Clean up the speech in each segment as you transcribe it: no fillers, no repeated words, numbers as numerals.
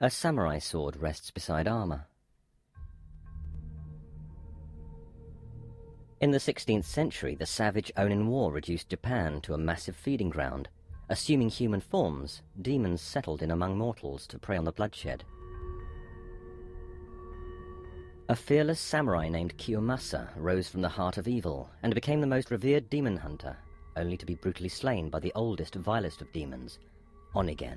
A samurai sword rests beside armor. In the 16th century, the savage Onin War reduced Japan to a massive feeding ground. Assuming human forms, demons settled in among mortals to prey on the bloodshed. A fearless samurai named Kiyomasa rose from the heart of evil and became the most revered demon hunter, only to be brutally slain by the oldest, vilest of demons, Onigen.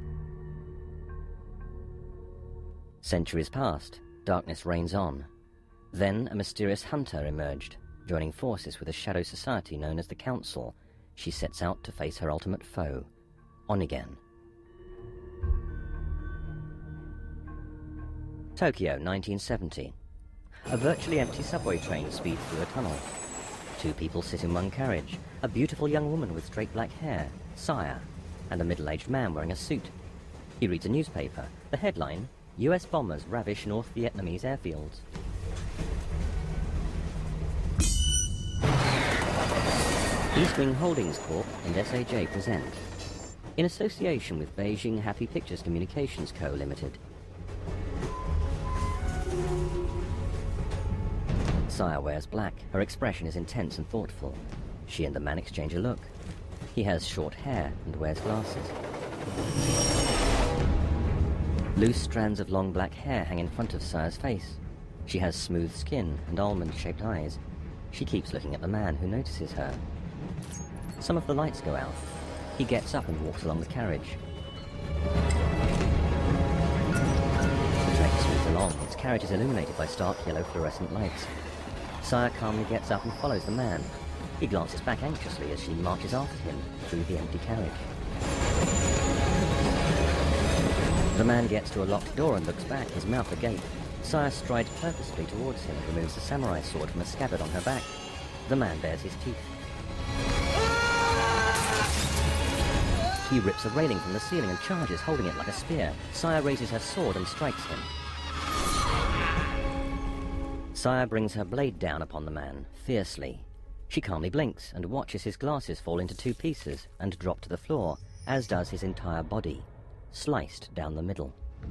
Centuries passed, darkness reigns on. Then a mysterious hunter emerged, joining forces with a shadow society known as the Council. She sets out to face her ultimate foe, Onigen. Tokyo, 1970. A virtually empty subway train speeds through a tunnel. Two people sit in one carriage, a beautiful young woman with straight black hair, Saya, and a middle-aged man wearing a suit. He reads a newspaper. The headline, US bombers ravish North Vietnamese airfields. East Wing Holdings Corp and SAJ present, in association with Beijing Happy Pictures Communications Co. Limited. Saya wears black. Her expression is intense and thoughtful. She and the man exchange a look. He has short hair and wears glasses. Loose strands of long black hair hang in front of Saya's face. She has smooth skin and almond-shaped eyes. She keeps looking at the man, who notices her. Some of the lights go out. He gets up and walks along the carriage. The train speeds along. Its carriage is illuminated by stark yellow fluorescent lights. Saya calmly gets up and follows the man. He glances back anxiously as she marches after him through the empty carriage. The man gets to a locked door and looks back, his mouth agape. Saya strides purposefully towards him and removes the samurai sword from a scabbard on her back. The man bares his teeth. He rips a railing from the ceiling and charges, holding it like a spear. Saya raises her sword and strikes him. Saya brings her blade down upon the man, fiercely. She calmly blinks and watches his glasses fall into two pieces and drop to the floor, as does his entire body, sliced down the middle.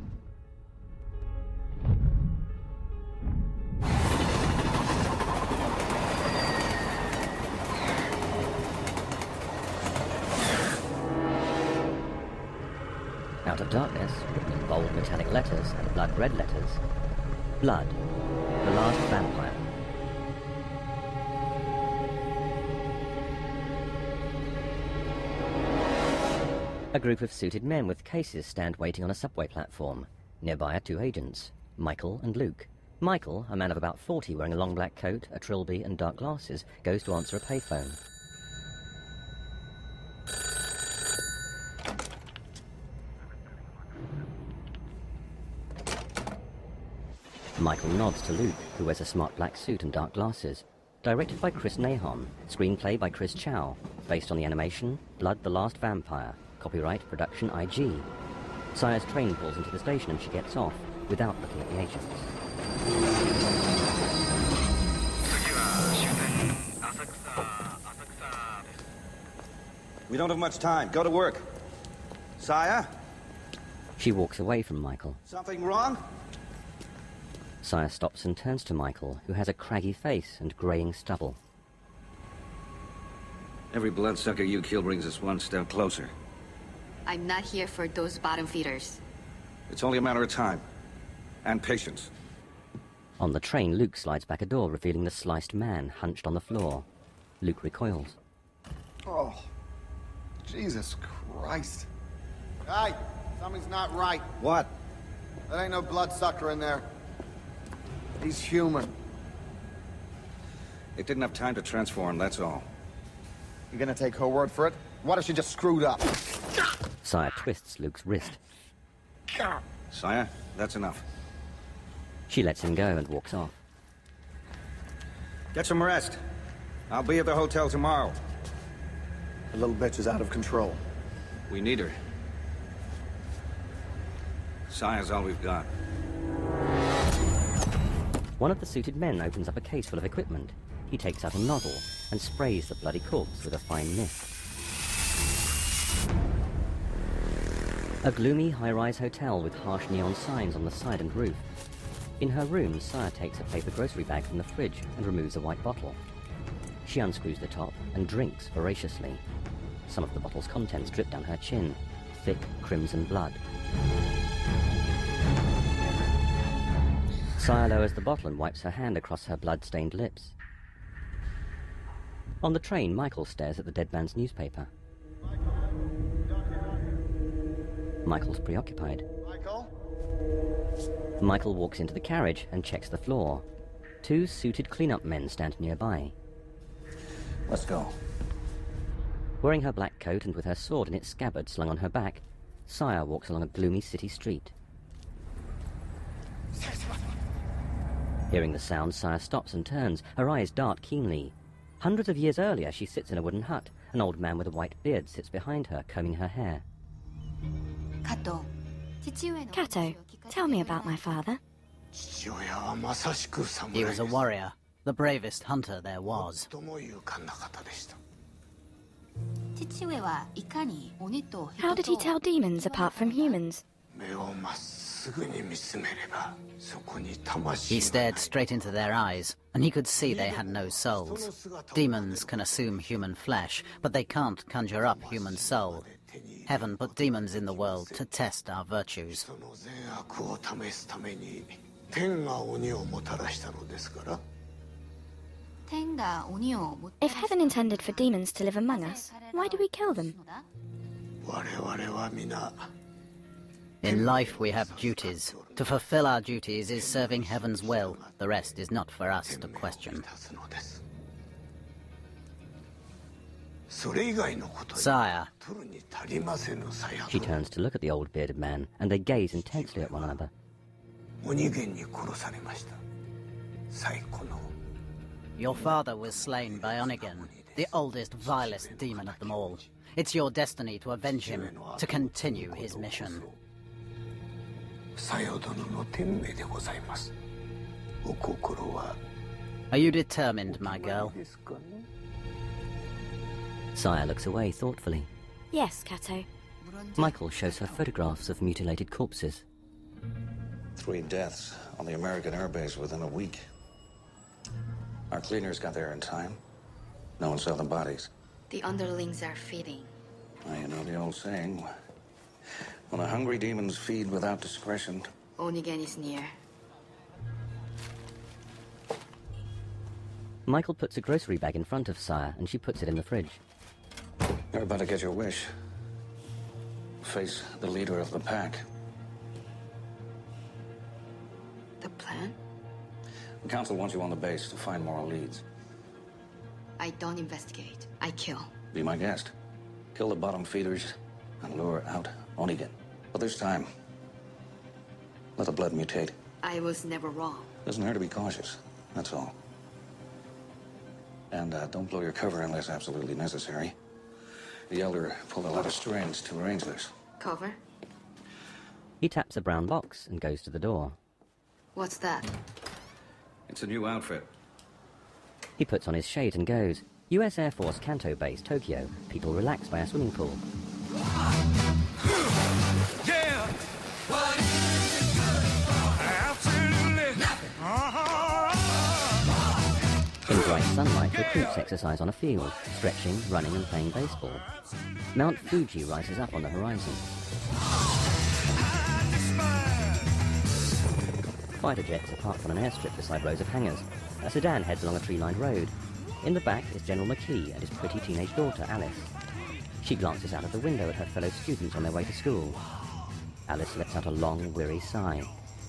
Out of darkness, written in bold metallic letters and blood-red letters, Blood, the last vampire. A group of suited men with cases stand waiting on a subway platform. Nearby are two agents, Michael and Luke. Michael, a man of about 40 wearing a long black coat, a trilby and dark glasses, goes to answer a payphone. Michael nods to Luke, who wears a smart black suit and dark glasses. Directed by Chris Nahon, screenplay by Chris Chow, based on the animation Blood the Last Vampire, copyright Production IG. Saya's train pulls into the station and she gets off, without looking at the agents. We don't have much time. Go to work. Saya? She walks away from Michael. Something wrong? Saya stops and turns to Michael, who has a craggy face and greying stubble. Every bloodsucker you kill brings us one step closer. I'm not here for those bottom feeders. It's only a matter of time. And patience. On the train, Luke slides back a door, revealing the sliced man hunched on the floor. Luke recoils. Oh, Jesus Christ. Hey, something's not right. What? There ain't no bloodsucker in there. He's human. It didn't have time to transform, that's all. You gonna take her word for it? What if she just screwed up? Saya twists Luke's wrist. Saya, that's enough. She lets him go and walks off. Get some rest. I'll be at the hotel tomorrow. The little bitch is out of control. We need her. Saya's all we've got. One of the suited men opens up a case full of equipment. He takes out a nozzle and sprays the bloody corpse with a fine mist. A gloomy high-rise hotel with harsh neon signs on the side and roof. In her room, Saya takes a paper grocery bag from the fridge and removes a white bottle. She unscrews the top and drinks voraciously. Some of the bottle's contents drip down her chin, thick crimson blood. Saya lowers the bottle and wipes her hand across her blood-stained lips. On the train, Michael stares at the dead man's newspaper. Michael's preoccupied. Michael walks into the carriage and checks the floor. Two suited clean-up men stand nearby. Let's go. Wearing her black coat and with her sword in its scabbard slung on her back, Saya walks along a gloomy city street. Hearing the sound, Saya stops and turns, her eyes dart keenly. Hundreds of years earlier, she sits in a wooden hut. An old man with a white beard sits behind her, combing her hair. Kato, tell me about my father. He was a warrior, the bravest hunter there was. How did he tell demons apart from humans? He stared straight into their eyes, and he could see they had no souls. Demons can assume human flesh, but they can't conjure up human soul. Heaven put demons in the world to test our virtues. If heaven intended for demons to live among us, why do we kill them? In life we have duties. To fulfill our duties is serving heaven's will. The rest is not for us to question. Sire. She turns to look at the old bearded man, and they gaze intensely at one another. Your father was slain by Onigen, the oldest, vilest demon of them all. It's your destiny to avenge him, to continue his mission. Are you determined, my girl? Saya looks away thoughtfully. Yes, Kato. Michael shows her photographs of mutilated corpses. 3 deaths on the American airbase within a week. Our cleaners got there in time. No one saw the bodies. The underlings are feeding. Well, you know the old saying. When the hungry demons feed without discretion. Onigen is near. Michael puts a grocery bag in front of Saya, and she puts it in the fridge. You're about to get your wish. Face the leader of the pack. The plan? The council wants you on the base to find moral leads. I don't investigate. I kill. Be my guest. Kill the bottom feeders and lure out Onigen. But there's time. Let the blood mutate. I was never wrong. Doesn't hurt to be cautious. That's all. And don't blow your cover unless absolutely necessary. The Elder pulled a lot of strings to arrange this. Cover? He taps a brown box and goes to the door. What's that? It's a new outfit. He puts on his shades and goes. US Air Force Kanto Base, Tokyo. People relax by a swimming pool. Yeah! What is it good for? Absolutely nothing. In bright sunlight, recruits exercise on a field, stretching, running and playing baseball. Mount Fuji rises up on the horizon. Fighter jets are parked on an airstrip beside rows of hangars. A sedan heads along a tree-lined road. In the back is General McKee and his pretty teenage daughter, Alice. She glances out of the window at her fellow students on their way to school. Alice lets out a long, weary sigh.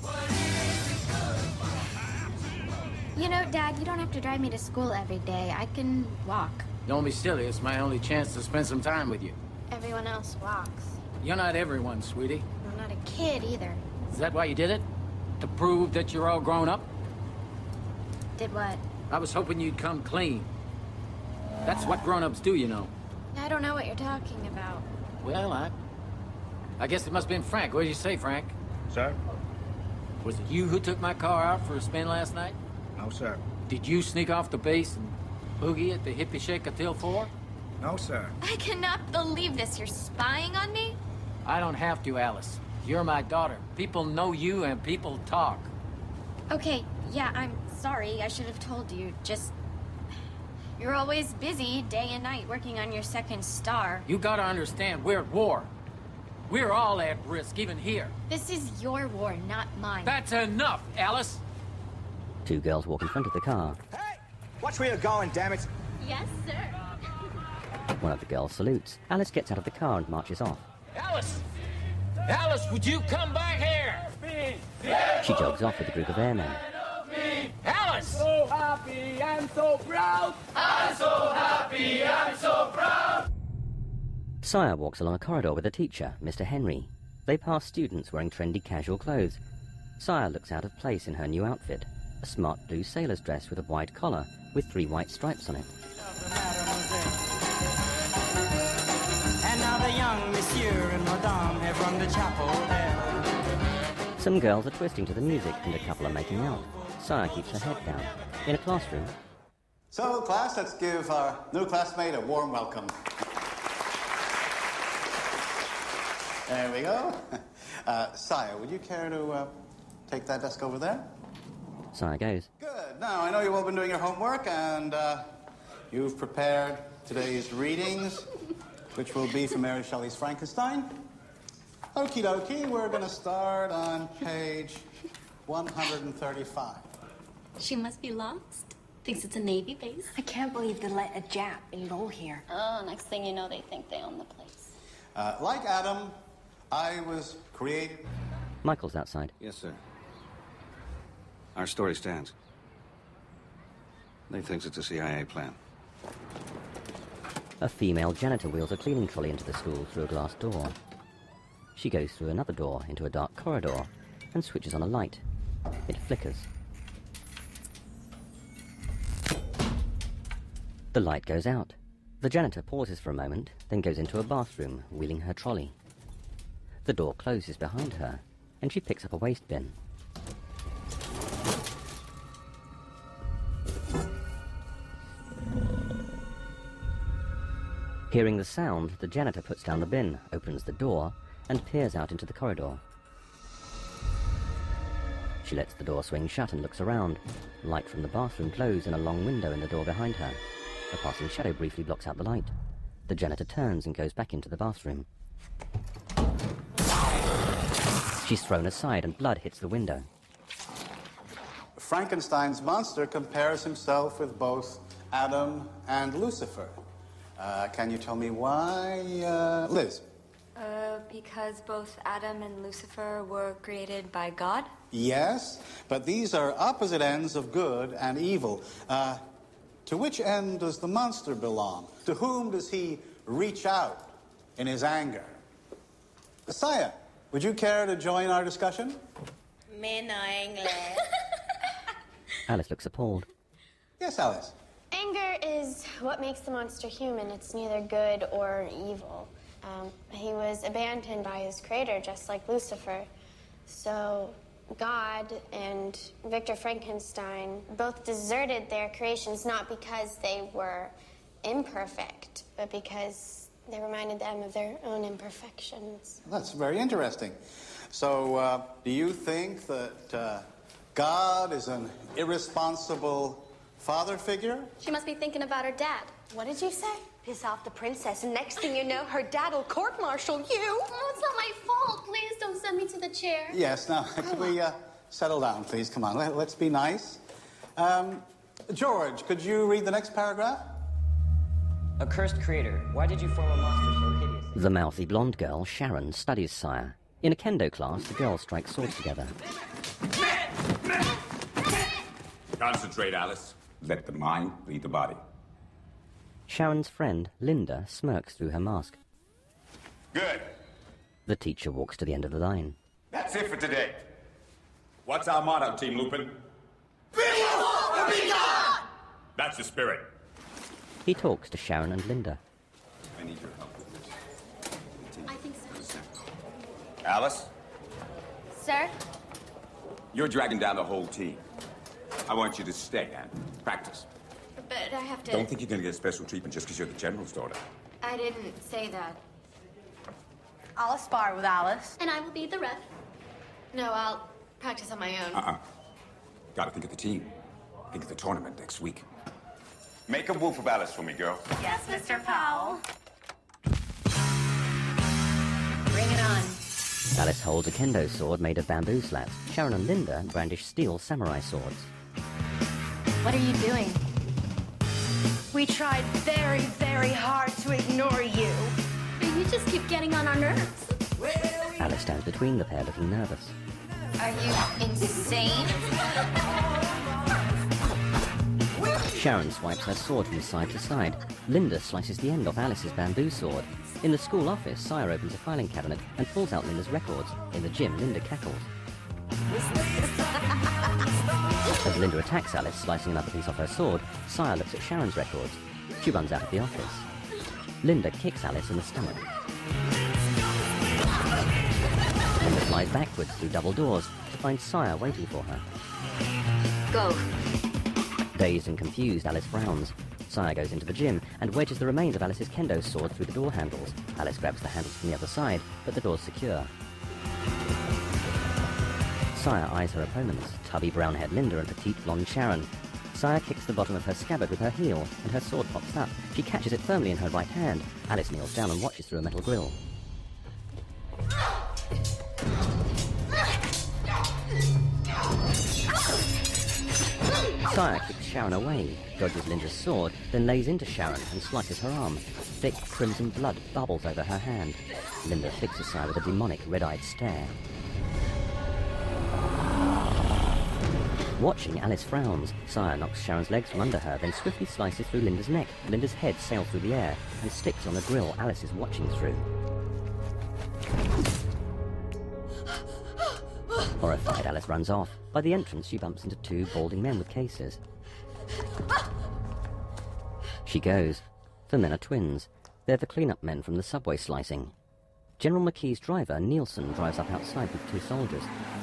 You know, Dad, you don't have to drive me to school every day. I can walk. Don't be silly. It's my only chance to spend some time with you. Everyone else walks. You're not everyone, sweetie. I'm not a kid either. Is that why you did it? To prove that you're all grown up? Did what? I was hoping you'd come clean. That's what grown-ups do, you know. I don't know what you're talking about. Well, I guess it must have been Frank. What did you say, Frank? Sir? Was it you who took my car out for a spin last night? No, sir. Did you sneak off the base and boogie at the hippie shake till 4? No, sir. I cannot believe this. You're spying on me? I don't have to, Alice. You're my daughter. People know you and people talk. Okay, yeah, I'm sorry. I should have told you. Just... You're always busy, day and night, working on your second star. You gotta understand, we're at war. We're all at risk, even here. This is your war, not mine. That's enough, Alice! Two girls walk in front of the car. Hey! Watch where you're going, damn it! Yes, sir. One of the girls salutes. Alice gets out of the car and marches off. Alice! Alice, would you come back here? She jogs off with a group of airmen. Alice! So happy, I'm so proud. I'm so happy, I'm so proud. Sire walks along a corridor with a teacher, Mr. Henry. They pass students wearing trendy casual clothes. Sire looks out of place in her new outfit, a smart blue sailor's dress with a wide collar with 3 white stripes on it. And now the young monsieur and madame have rung the chapel bell. Some girls are twisting to the music and a couple are making out. Sire keeps her head down. In a classroom... So, class, let's give our new classmate a warm welcome. There we go. Sire, would you care to take that desk over there? Sire goes. Good. Now, I know you've all been doing your homework, and you've prepared today's readings, which will be from Mary Shelley's Frankenstein. Okie dokie, we're going to start on page 135. She must be lost. Thinks it's a Navy base. I can't believe they let a Jap enroll here. Oh, next thing you know, they think they own the place. Like Adam, I was created... Michael's outside. Yes, sir. Our story stands. They thinks it's a CIA plan. A female janitor wheels a cleaning trolley into the school through a glass door. She goes through another door into a dark corridor and switches on a light. It flickers. The light goes out. The janitor pauses for a moment, then goes into a bathroom, wheeling her trolley. The door closes behind her, and she picks up a waste bin. Hearing the sound, the janitor puts down the bin, opens the door, and peers out into the corridor. She lets the door swing shut and looks around. Light from the bathroom glows in a long window in the door behind her. A passing shadow briefly blocks out the light. The janitor turns and goes back into the bathroom. She's thrown aside and blood hits the window. Frankenstein's monster compares himself with both Adam and Lucifer. Can you tell me why, Liz? Because both Adam and Lucifer were created by God? Yes, but these are opposite ends of good and evil. To which end does the monster belong? To whom does he reach out in his anger? Saya, would you care to join our discussion? Me no English. Alice looks appalled. Yes, Alice. Anger is what makes the monster human. It's neither good or evil. He was abandoned by his creator, just like Lucifer. So God and Victor Frankenstein both deserted their creations, not because they were imperfect, but because they reminded them of their own imperfections. That's very interesting. So, do you think that God is an irresponsible father figure? She must be thinking about her dad. What did you say? Piss off the princess, and next thing you know, her dad will court-martial you. Oh, it's not my fault. Please don't send me to the chair. Yes, now, can we settle down, please? Come on, let's be nice. George, could you read the next paragraph? Accursed creator, why did you form a monster so hideous? The mouthy blonde girl, Sharon, studies Sire. In a kendo class, the girls strike swords together. Concentrate, Alice. Let the mind lead the body. Sharon's friend, Linda, smirks through her mask. Good. The teacher walks to the end of the line. That's it for today. What's our motto, Team Lupin? Be evil or be God! That's the spirit. He talks to Sharon and Linda. I need your help with this. I think so. Alice, Sir? you're dragging down the whole team. I want you to stay and practice. But I have to... Don't think you're going to get special treatment just because you're the general's daughter. I didn't say that. I'll spar with Alice. And I will be the ref. No, I'll practice on my own. Gotta think of the team. Think of the tournament next week. Make a move of Alice for me, girl. Yes, Mr. Powell. Bring it on. Alice holds a kendo sword made of bamboo slats. Sharon and Linda brandish steel samurai swords. What are you doing? We tried very, very hard to ignore you. You just keep getting on our nerves. Alice stands between the pair, looking nervous. Are you insane? Sharon swipes her sword from side to side. Linda slices the end off Alice's bamboo sword. In the school office, Sire opens a filing cabinet and pulls out Linda's records. In the gym, Linda cackles. As Linda attacks Alice, slicing another piece off her sword, Sire looks at Sharon's records. She runs out of the office. Linda kicks Alice in the stomach. Linda flies backwards through double doors to find Sire waiting for her. Go. Dazed and confused, Alice frowns. Sire goes into the gym and wedges the remains of Alice's kendo sword through the door handles. Alice grabs the handles from the other side, but the door's secure. Sire eyes her opponents, tubby brown-haired Linda and petite blonde Sharon. Sire kicks the bottom of her scabbard with her heel, and her sword pops up. She catches it firmly in her right hand. Alice kneels down and watches through a metal grill. Sire kicks Sharon away, dodges Linda's sword, then lays into Sharon and slices her arm. Thick crimson blood bubbles over her hand. Linda fixes Sire with a demonic red-eyed stare. Watching, Alice frowns. Sire knocks Sharon's legs from under her, then swiftly slices through Linda's neck. Linda's head sails through the air and sticks on the grill Alice is watching through. Horrified, Alice runs off. By the entrance, she bumps into two balding men with cases. She goes. The men are twins. They're the clean-up men from the subway slicing. General McKee's driver, Nielsen, drives up outside with two soldiers.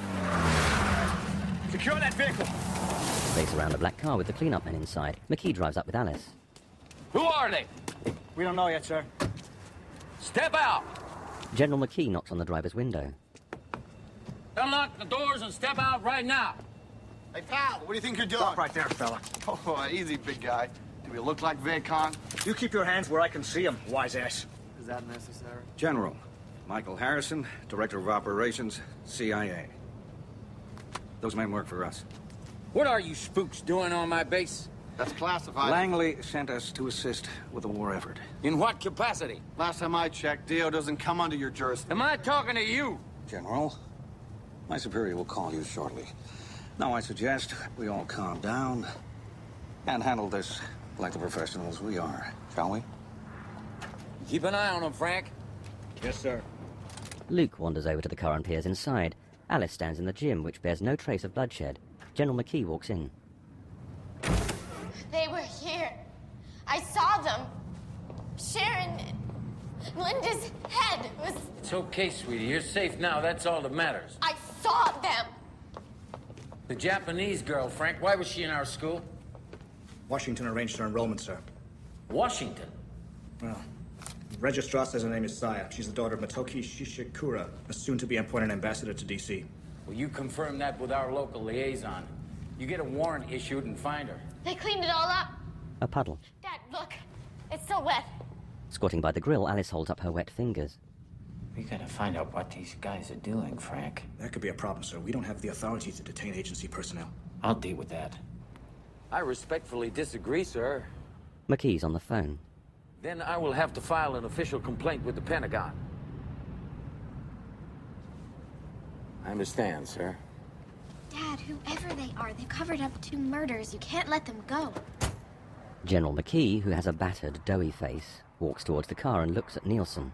Secure that vehicle! They surround a black car with the clean-up men inside. McKee drives up with Alice. Who are they? We don't know yet, sir. Step out! General McKee knocks on the driver's window. Unlock the doors and step out right now. Hey, pal, what do you think you're doing? Stop right there, fella. Oh, easy, big guy. Do we look like Viet Cong? You keep your hands where I can see them, wise ass. Is that necessary? General, Michael Harrison, Director of Operations, CIA. Those men work for us. What are you spooks doing on my base? That's classified. Langley sent us to assist with the war effort. In what capacity? Last time I checked, Dio doesn't come under your jurisdiction. Am I talking to you? General, my superior will call you shortly. Now I suggest we all calm down and handle this like the professionals we are, shall we? Keep an eye on them, Frank. Yes, sir. Luke wanders over to the car and peers inside. Alice stands in the gym, which bears no trace of bloodshed. General McKee walks in. They were here. I saw them. Sharon... Linda's head was... It's okay, sweetie. You're safe now. That's all that matters. I saw them. The Japanese girl, Frank, why was she in our school? Washington arranged her enrollment, sir. Washington? Well, the registrar says her name is Saya. She's the daughter of Matoki Shishikura, a soon-to-be appointed ambassador to D.C. Well, you confirm that with our local liaison. You get a warrant issued and find her. They cleaned it all up. A puddle. Dad, look. It's still wet. Squatting by the grill, Alice holds up her wet fingers. We gotta find out what these guys are doing, Frank. That could be a problem, sir. We don't have the authority to detain agency personnel. I'll deal with that. I respectfully disagree, sir. McKee's on the phone. Then I will have to file an official complaint with the Pentagon. I understand, sir. Dad, whoever they are, they covered up 2 murders. You can't let them go. General McKee, who has a battered, doughy face, walks towards the car and looks at Nielsen.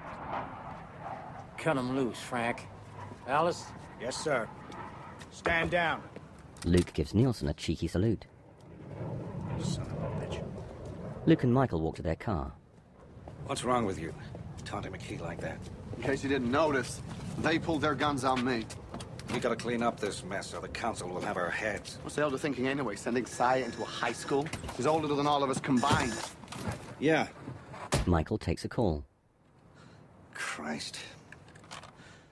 Cut him loose, Frank. Alice? Yes, sir. Stand down. Luke gives Nielsen a cheeky salute. Son of a bitch. Luke and Michael walk to their car. What's wrong with you? Taunting McKee like that? In case you didn't notice, they pulled their guns on me. We gotta clean up this mess or the council will have our heads. What's the hell they're thinking anyway? Sending Saya into a high school? He's older than all of us combined. Yeah. Michael takes a call. Christ.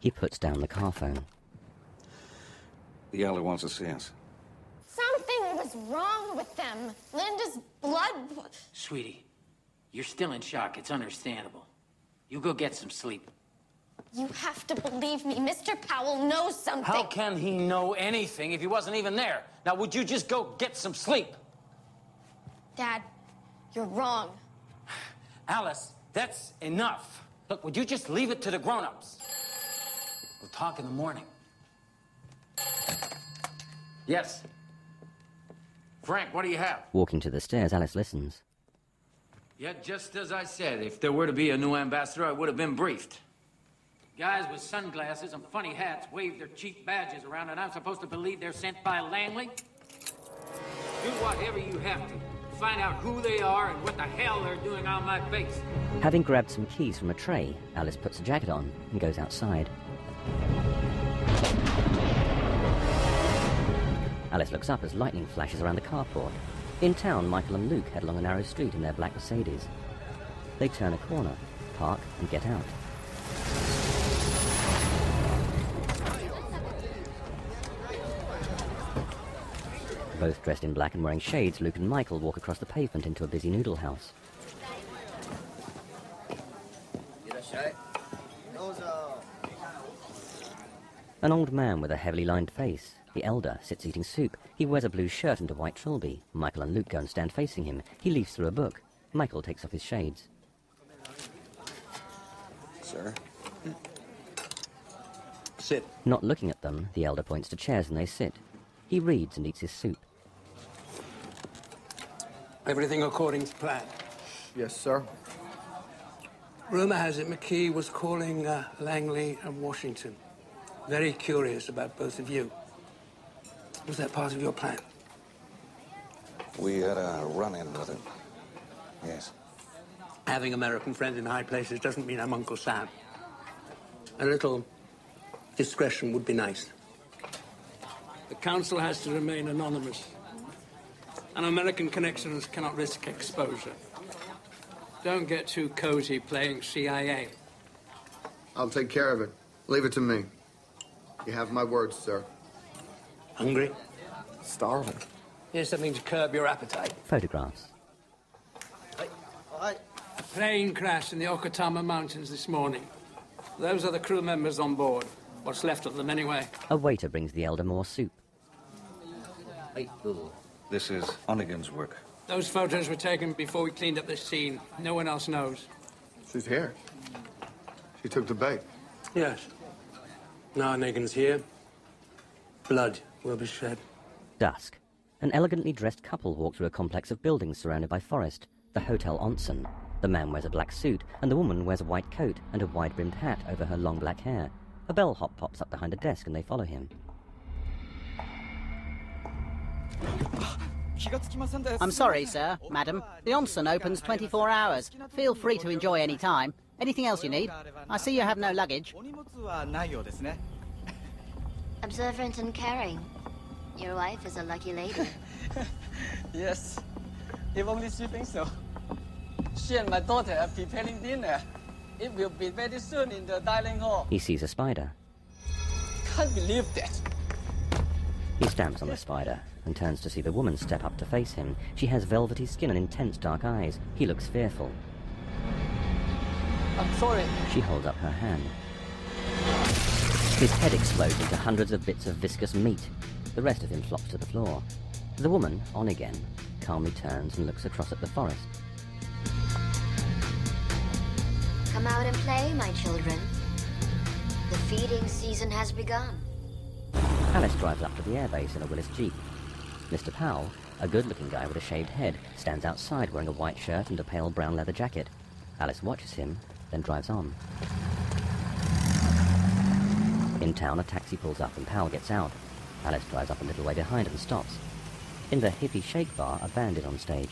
He puts down the car phone. The elder wants to see us. Something was wrong with them. Linda's blood... Sweetie, you're still in shock. It's understandable. You go get some sleep. You have to believe me. Mr. Powell knows something. How can he know anything if he wasn't even there? Now, would you just go get some sleep? Dad, you're wrong. Alice, that's enough. Look, would you just leave it to the grown-ups? We'll talk in the morning. Yes. Frank, what do you have? Walking to the stairs, Alice listens. Yeah, just as I said, if there were to be a new ambassador, I would have been briefed. Guys with sunglasses and funny hats wave their cheap badges around, and I'm supposed to believe they're sent by Langley? Do whatever you have to. Find out who they are and what the hell they're doing on my base. Having grabbed some keys from a tray, Alice puts a jacket on and goes outside. Alice looks up as lightning flashes around the carport. In town, Michael and Luke head along a narrow street in their black Mercedes. They turn a corner, park, and get out. Both dressed in black and wearing shades, Luke and Michael walk across the pavement into a busy noodle house. An old man with a heavily lined face. The elder sits eating soup. He wears a blue shirt and a white trilby. Michael and Luke go and stand facing him. He leafs through a book. Michael takes off his shades. Sir? Sit. Not looking at them, the elder points to chairs and they sit. He reads and eats his soup. Everything according to plan? Yes, sir. Rumor has it McKee was calling Langley and Washington. Very curious about both of you. Was that part of your plan? We had a run-in with him. Yes. Having American friends in high places doesn't mean I'm Uncle Sam. A little discretion would be nice. The council has to remain anonymous. And American connections cannot risk exposure. Don't get too cozy playing CIA. I'll take care of it. Leave it to me. You have my word, sir. Hungry? Starving. Here's something to curb your appetite. Photographs. A plane crashed in the Okatama Mountains this morning. Those are the crew members on board. What's left of them, anyway. A waiter brings the elder more soup. This is Onnigan's work. Those photos were taken before we cleaned up this scene. No one else knows. She's here. She took the bait. Yes. Now Negan's here. Blood will be shed. Dusk. An elegantly dressed couple walk through a complex of buildings surrounded by forest. The Hotel Onsen. The man wears a black suit, and the woman wears a white coat and a wide-brimmed hat over her long black hair. A bellhop pops up behind a desk and they follow him. I'm sorry, sir, madam. The onsen opens 24 hours. Feel free to enjoy any time. Anything else you need? I see you have no luggage. Observant and caring. Your wife is a lucky lady. Yes, if only she thinks so. She and my daughter are preparing dinner. It will be very soon in the dining hall. He sees a spider. Can't believe that. He stamps on the spider and turns to see the woman step up to face him. She has velvety skin and intense dark eyes. He looks fearful. I'm sorry. She holds up her hand. His head explodes into hundreds of bits of viscous meat. The rest of him flops to the floor. The woman, on again, calmly turns and looks across at the forest. Come out and play, my children. The feeding season has begun. Alice drives up to the airbase in a Willis Jeep. Mr. Powell, a good-looking guy with a shaved head, stands outside wearing a white shirt and a pale brown leather jacket. Alice watches him, then drives on. In town, a taxi pulls up and Powell gets out. Alice drives up a little way behind and stops. In the hippie shake bar, a band is on stage.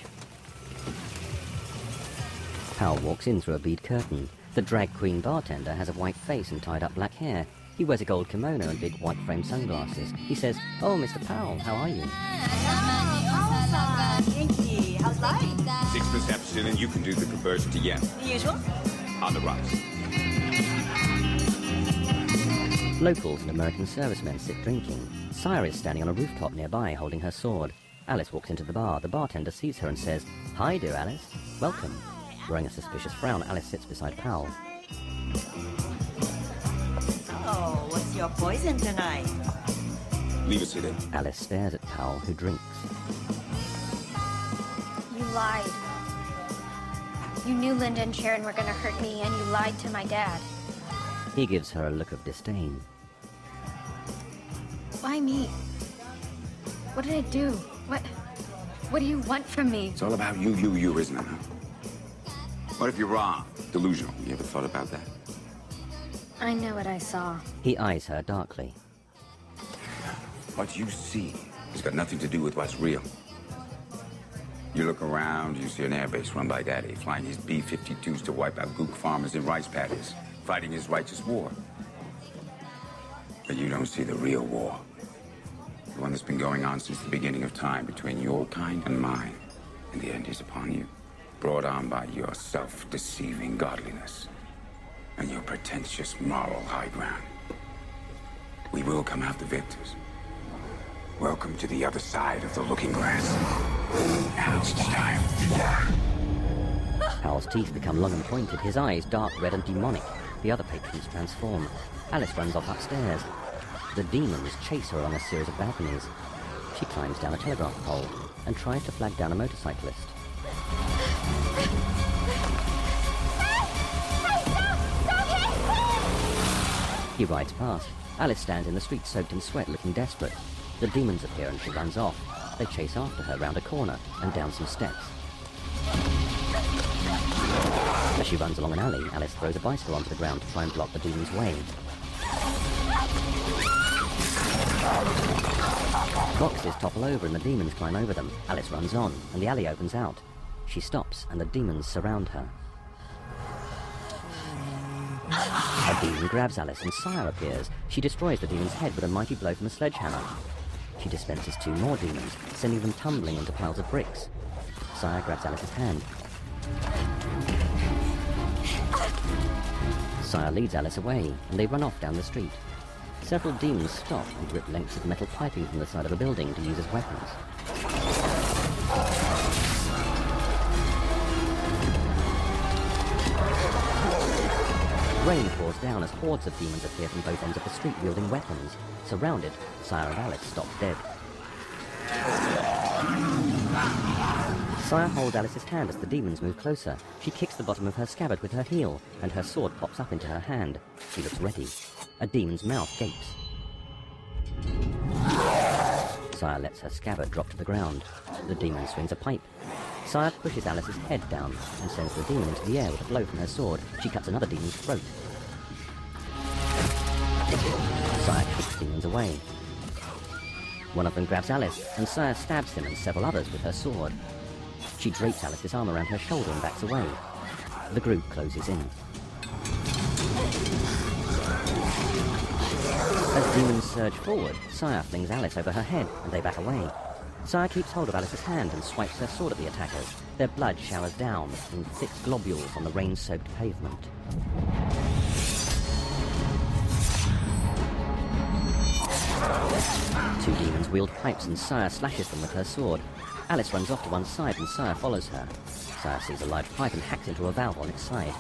Powell walks in through a bead curtain. The drag queen bartender has a white face and tied-up black hair. He wears a gold kimono and big white-framed sunglasses. He says, "Oh, Mr. Powell, how are you?" How's life? 6% Epsilon, and you can do the conversion to yen. The usual? On the rise. Locals and American servicemen sit drinking. Saya is standing on a rooftop nearby holding her sword. Alice walks into the bar. The bartender sees her and says, "Hi, dear Alice. Welcome." Wearing a suspicious frown, Alice sits beside Powell. Oh, what's your poison tonight? Leave it seated. Alice stares at Powell, who drinks. You lied. You knew Linda and Sharon were gonna hurt me, and you lied to my dad. He gives her a look of disdain. Why me? What did I do? What do you want from me? It's all about you, isn't it? What if you're wrong? Delusional. You ever thought about that? I know what I saw. He eyes her darkly. What you see has got nothing to do with what's real. You look around, you see an airbase run by Daddy, flying his B-52s to wipe out Gook farmers in rice paddies, fighting his righteous war. But you don't see the real war. The one that's been going on since the beginning of time between your kind and mine. And the end is upon you, brought on by your self-deceiving godliness and your pretentious moral high ground. We will come out the victors. Welcome to the other side of the looking glass. Now it's time. Powell's teeth become long and pointed, his eyes dark red and demonic. The other patrons transform. Alice runs off upstairs. The demons chase her along a series of balconies. She climbs down a telegraph pole and tries to flag down a motorcyclist. He rides past. Alice stands in the street soaked in sweat, looking desperate. The demons appear and she runs off. They chase after her round a corner and down some steps. As she runs along an alley, Alice throws a bicycle onto the ground to try and block the demons' way. Boxes topple over and the demons climb over them. Alice runs on, and the alley opens out. She stops, and the demons surround her. A demon grabs Alice, and Saya appears. She destroys the demon's head with a mighty blow from a sledgehammer. She dispenses 2 more demons, sending them tumbling into piles of bricks. Saya grabs Alice's hand. Saya leads Alice away, and they run off down the street. Several demons stop and rip lengths of metal piping from the side of the building to use as weapons. Rain pours down as hordes of demons appear from both ends of the street wielding weapons. Surrounded, Saya and Alice stop dead. Saya holds Alice's hand as the demons move closer. She kicks the bottom of her scabbard with her heel, and her sword pops up into her hand. She looks ready. A demon's mouth gapes. Saya lets her scabbard drop to the ground. The demon swings a pipe. Saya pushes Alice's head down and sends the demon into the air with a blow from her sword. She cuts another demon's throat. Saya kicks demons away. One of them grabs Alice, and Saya stabs him and several others with her sword. She drapes Alice's arm around her shoulder and backs away. The group closes in. As demons surge forward, Saya flings Alice over her head, and they back away. Saya keeps hold of Alice's hand and swipes her sword at the attackers. Their blood showers down in thick globules on the rain-soaked pavement. Two demons wield pipes and Saya slashes them with her sword. Alice runs off to one side and Saya follows her. Saya sees a large pipe and hacks into a valve on its side.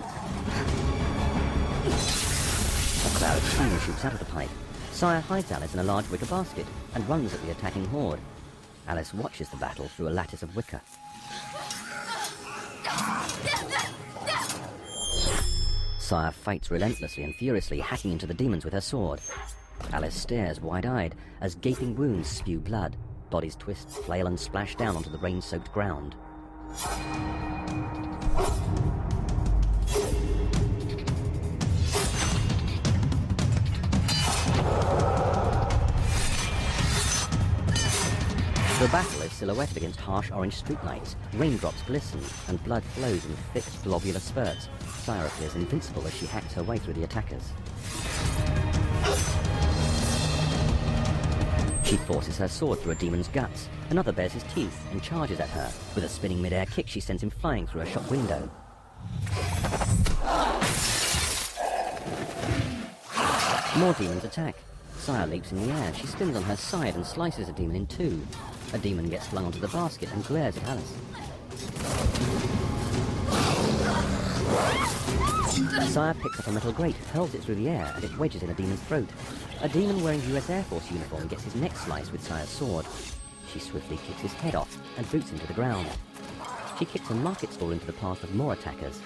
A cloud of steam shoots out of the pipe. Saya hides Alice in a large wicker basket and runs at the attacking horde. Alice watches the battle through a lattice of wicker. Saya fights relentlessly and furiously, hacking into the demons with her sword. Alice stares wide-eyed as gaping wounds spew blood. Bodies twist, flail and splash down onto the rain-soaked ground. The battle is silhouetted against harsh orange streetlights. Raindrops glisten, and blood flows in thick, globular spurts. Saya appears invincible as she hacks her way through the attackers. She forces her sword through a demon's guts. Another bares his teeth and charges at her. With a spinning mid-air kick, she sends him flying through a shop window. More demons attack. Saya leaps in the air. She spins on her side and slices a demon in two. A demon gets flung onto the basket and glares at Alice. Saya picks up a metal grate, hurls it through the air, and it wedges in a demon's throat. A demon wearing US Air Force uniform gets his neck sliced with Saya's sword. She swiftly kicks his head off and boots him to the ground. She kicks a market stall into the path of more attackers.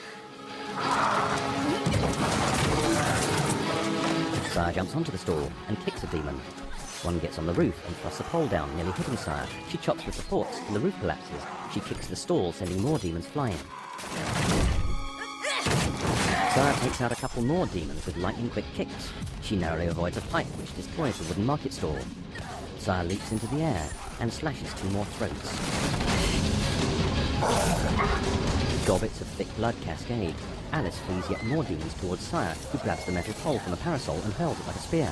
Saya jumps onto the stall and kicks a demon. One gets on the roof and thrusts a pole down, nearly hitting Saya. She chops with supports and the roof collapses. She kicks the stall, sending more demons flying. Saya takes out a couple more demons with lightning-quick kicks. She narrowly avoids a pipe which destroys the wooden market stall. Saya leaps into the air and slashes two more throats. Gobbets of thick blood cascade. Alice flees yet more demons towards Saya, who grabs the metal pole from a parasol and hurls it like a spear.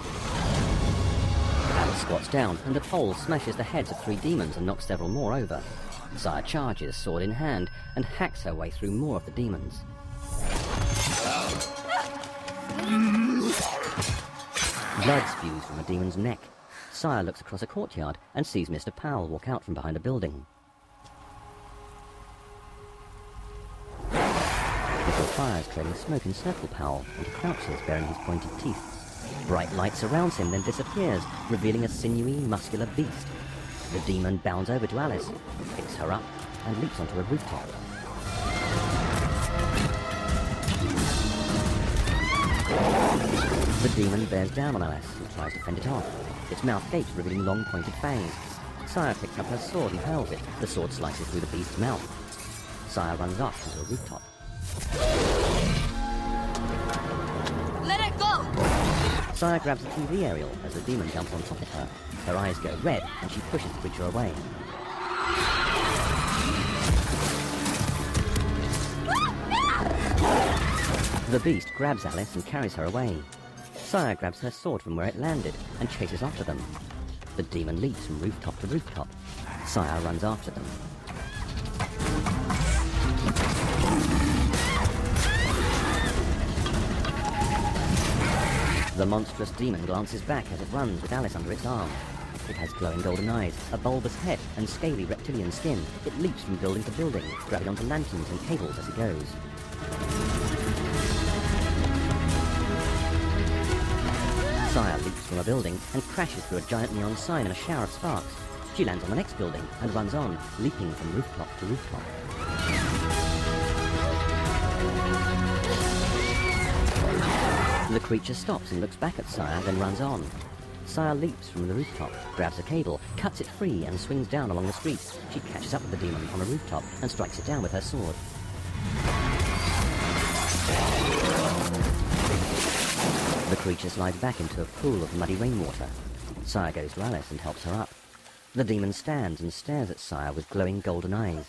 Alice squats down, and the pole smashes the heads of 3 demons and knocks several more over. Saya charges, sword in hand, and hacks her way through more of the demons. Blood spews from a demon's neck. Saya looks across a courtyard and sees Mr. Powell walk out from behind a building. Little fires trailing smoke encircle Powell, and he crouches, baring his pointed teeth. Bright light surrounds him, then disappears, revealing a sinewy, muscular beast. The demon bounds over to Alice, picks her up, and leaps onto a rooftop. The demon bears down on Alice and tries to fend it off. Its mouth gapes, revealing long pointed fangs. Saya picks up her sword and hurls it. The sword slices through the beast's mouth. Saya runs off to a rooftop. Let it go! Saya grabs the TV aerial as the demon jumps on top of her. Her eyes go red and she pushes the creature away. The beast grabs Alice and carries her away. Saya grabs her sword from where it landed and chases after them. The demon leaps from rooftop to rooftop. Saya runs after them. The monstrous demon glances back as it runs with Alice under its arm. It has glowing golden eyes, a bulbous head, and scaly reptilian skin. It leaps from building to building, grabbing onto lanterns and cables as it goes. Saya leaps from a building and crashes through a giant neon sign in a shower of sparks. She lands on the next building and runs on, leaping from rooftop to rooftop. The creature stops and looks back at Saya, then runs on. Saya leaps from the rooftop, grabs a cable, cuts it free, and swings down along the street. She catches up with the demon on a rooftop and strikes it down with her sword. The creature slides back into a pool of muddy rainwater. Saya goes to Alice and helps her up. The demon stands and stares at Saya with glowing golden eyes.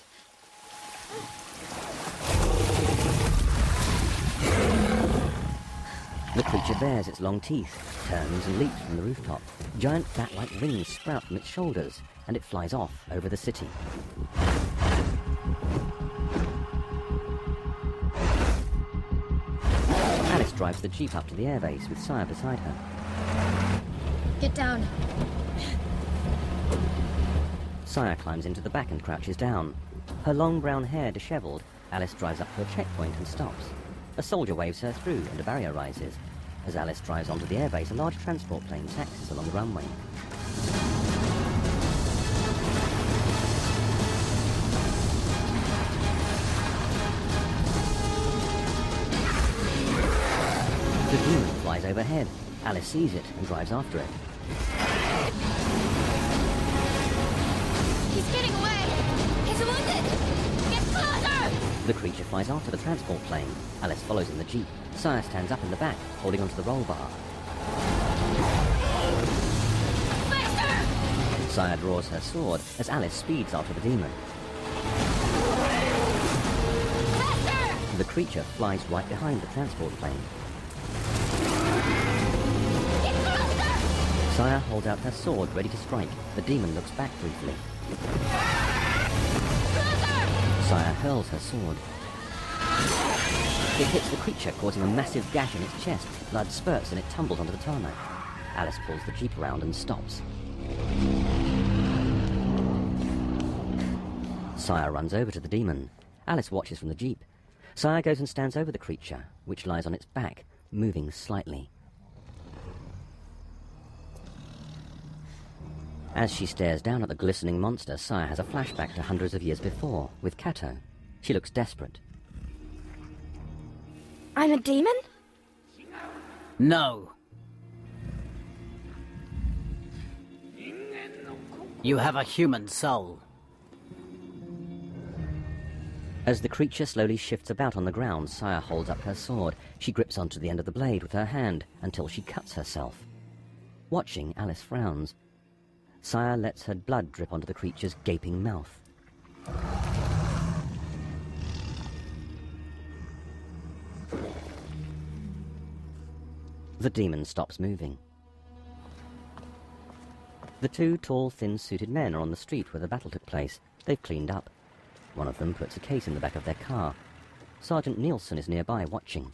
The creature bares its long teeth, turns and leaps from the rooftop. Giant bat-like wings sprout from its shoulders, and it flies off over the city. Alice drives the jeep up to the airbase with Saya beside her. Get down. Saya climbs into the back and crouches down. Her long brown hair disheveled, Alice drives up to a checkpoint and stops. A soldier waves her through and a barrier rises. As Alice drives onto the airbase, a large transport plane taxis along the runway. The demon flies overhead. Alice sees it and drives after it. He's getting away! He's wounded! Get closer! The creature flies after the transport plane. Alice follows in the jeep. Saya stands up in the back, holding onto the roll bar. Faster! Saya draws her sword as Alice speeds after the demon. Faster! The creature flies right behind the transport plane. Get closer! Saya holds out her sword, ready to strike. The demon looks back briefly. Closer! Saya hurls her sword. It hits the creature, causing a massive gash in its chest. Blood spurts and it tumbles onto the tarmac. Alice pulls the jeep around and stops. Saya runs over to the demon. Alice watches from the jeep. Saya goes and stands over the creature, which lies on its back, moving slightly. As she stares down at the glistening monster, Saya has a flashback to hundreds of years before, with Kato. She looks desperate. I'm a demon? No. You have a human soul. As the creature slowly shifts about on the ground, Saya holds up her sword. She grips onto the end of the blade with her hand until she cuts herself. Watching, Alice frowns. Saya lets her blood drip onto the creature's gaping mouth. The demon stops moving. The two tall, thin-suited men are on the street where the battle took place. They've cleaned up. One of them puts a case in the back of their car. Sergeant Nielsen is nearby, watching.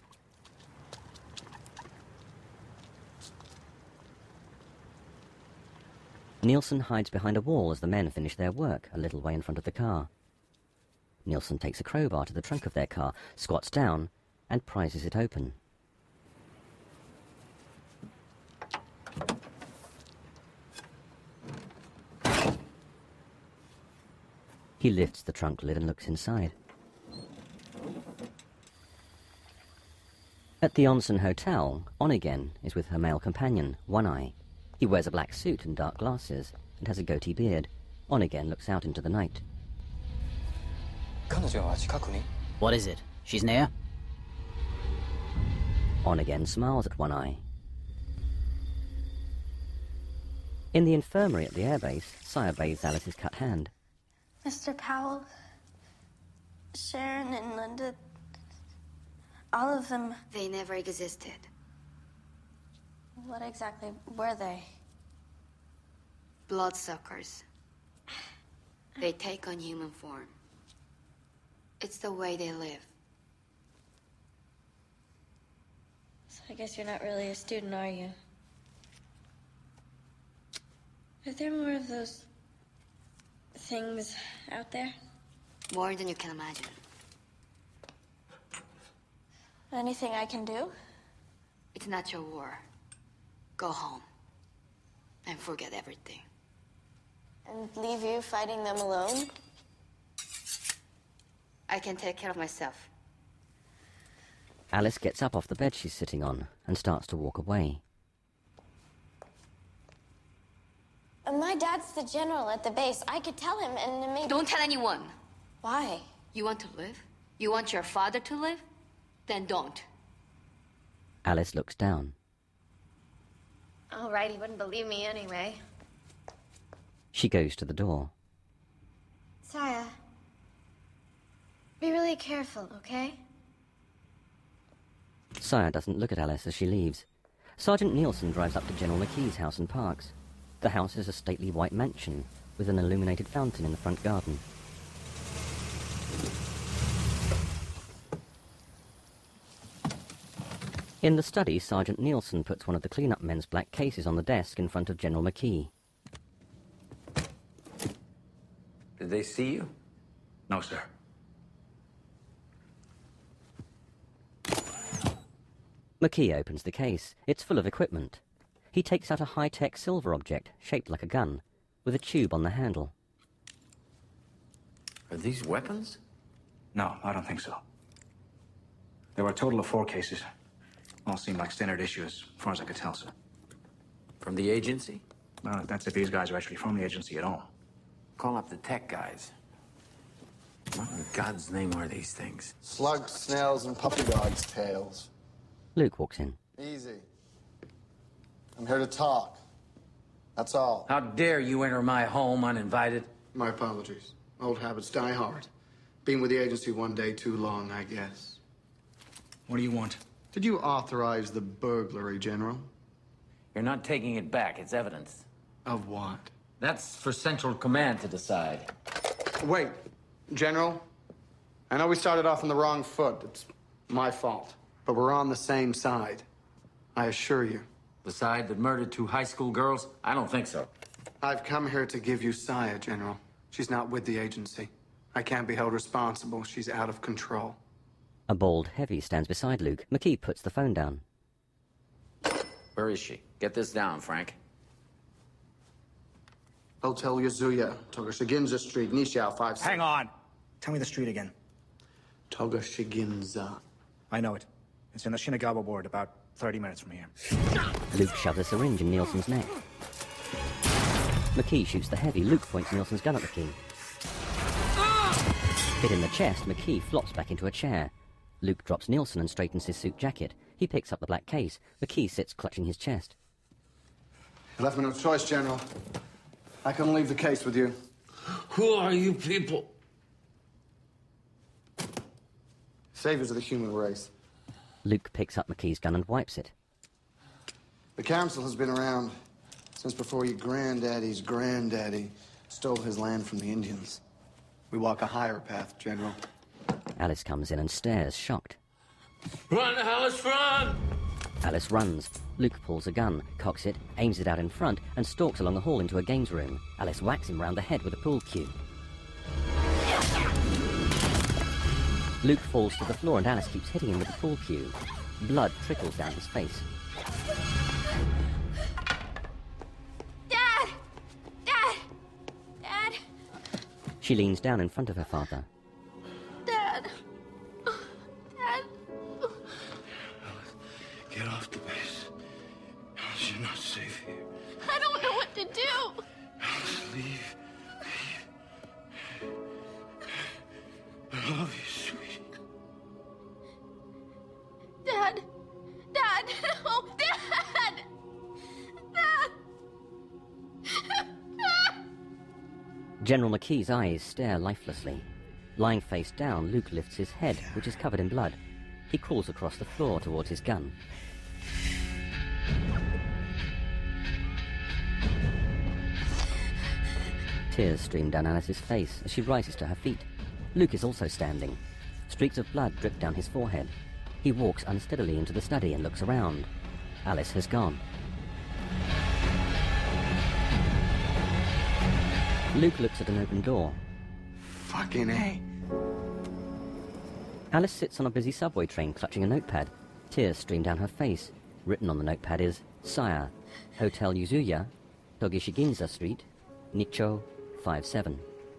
Nielsen hides behind a wall as the men finish their work, a little way in front of the car. Nielsen takes a crowbar to the trunk of their car, squats down, and prizes it open. He lifts the trunk lid and looks inside. At the Onsen Hotel, On-Again is with her male companion, One Eye. He wears a black suit and dark glasses, and has a goatee beard. On-Again looks out into the night. What is it? She's near? On-Again smiles at One Eye. In the infirmary at the airbase, Saya bathes Alice's cut hand. Mr. Powell, Sharon and Linda, all of them... They never existed. What exactly were they? Bloodsuckers. They take on human form. It's the way they live. So I guess you're not really a student, are you? Are there more of those things out there? More than you can imagine. Anything I can do? It's not your war. Go home. And forget everything. And leave you fighting them alone? I can take care of myself. Alice gets up off the bed she's sitting on and starts to walk away. My dad's the general at the base. I could tell him and maybe... Don't tell anyone. Why? You want to live? You want your father to live? Then don't. Alice looks down. All right, he wouldn't believe me anyway. She goes to the door. Saya, be really careful, okay? Saya doesn't look at Alice as she leaves. Sergeant Nielsen drives up to General McKee's house and parks. The house is a stately white mansion with an illuminated fountain in the front garden. In the study, Sergeant Nielsen puts one of the clean-up men's black cases on the desk in front of General McKee. Did they see you? No, sir. McKee opens the case. It's full of equipment. He takes out a high-tech silver object, shaped like a gun, with a tube on the handle. Are these weapons? No, I don't think so. There were a total of 4 cases. All seemed like standard issue as far as I could tell, sir. From the agency? Well, that's if these guys are actually from the agency at all. Call up the tech guys. What in God's name are these things? Slugs, snails, and puppy dogs' tails. Luke walks in. Easy. I'm here to talk. That's all. How dare you enter my home uninvited? My apologies. Old habits die hard. Been with the agency one day too long, I guess. What do you want? Did you authorize the burglary, General? You're not taking it back. It's evidence. Of what? That's for Central Command to decide. Wait, General. I know we started off on the wrong foot. It's My fault. But we're on the same side. I assure you. The side that murdered 2 high school girls? I don't think so. I've come here to give you Saya, General. She's not with the agency. I can't be held responsible. She's out of control. A bald heavy stands beside Luke. McKee puts the phone down. Where is she? Get this down, Frank. Hotel Yazuya, Togashiginza Street, Nishio 5. Hang on. Tell me the street again. Togashiginza. I know it. It's in the Shinagawa ward, about 30 minutes from here. Luke shoves a syringe in Nielsen's neck. McKee shoots the heavy. Luke points Nielsen's gun at McKee. Hit in the chest, McKee flops back into a chair. Luke drops Nielsen and straightens his suit jacket. He picks up the black case. McKee sits clutching his chest. You left me no choice, General. I couldn't leave the case with you. Who are you people? Saviors of the human race. Luke picks up McKee's gun and wipes it. The Council has been around since before your granddaddy's granddaddy stole his land from the Indians. We walk a higher path, General. Alice comes in and stares, shocked. Run, Alice, run! Alice runs. Luke pulls a gun, cocks it, aims it out in front, and stalks along the hall into a games room. Alice whacks him round the head with a pool cue. Luke falls to the floor and Alice keeps hitting him with the pool cue. Blood trickles down his face. Dad! Dad! Dad! She leans down in front of her father. Dad! Dad! Get off the base. Alice, you're not safe here. I don't know what to do! Alice, leave. I love you, sweetie. Dad! Dad! No! Dad! Dad! General McKee's eyes stare lifelessly. Lying face down, Luke lifts his head, which is covered in blood. He crawls across the floor towards his gun. Tears stream down Alice's face as she rises to her feet. Luke is also standing. Streaks of blood drip down his forehead. He walks unsteadily into the study and looks around. Alice has gone. Luke looks at an open door. Fucking A. Alice sits on a busy subway train clutching a notepad. Tears stream down her face. Written on the notepad is Saya, Hotel Yuzuya, Togishiginza Street, Nicho 57.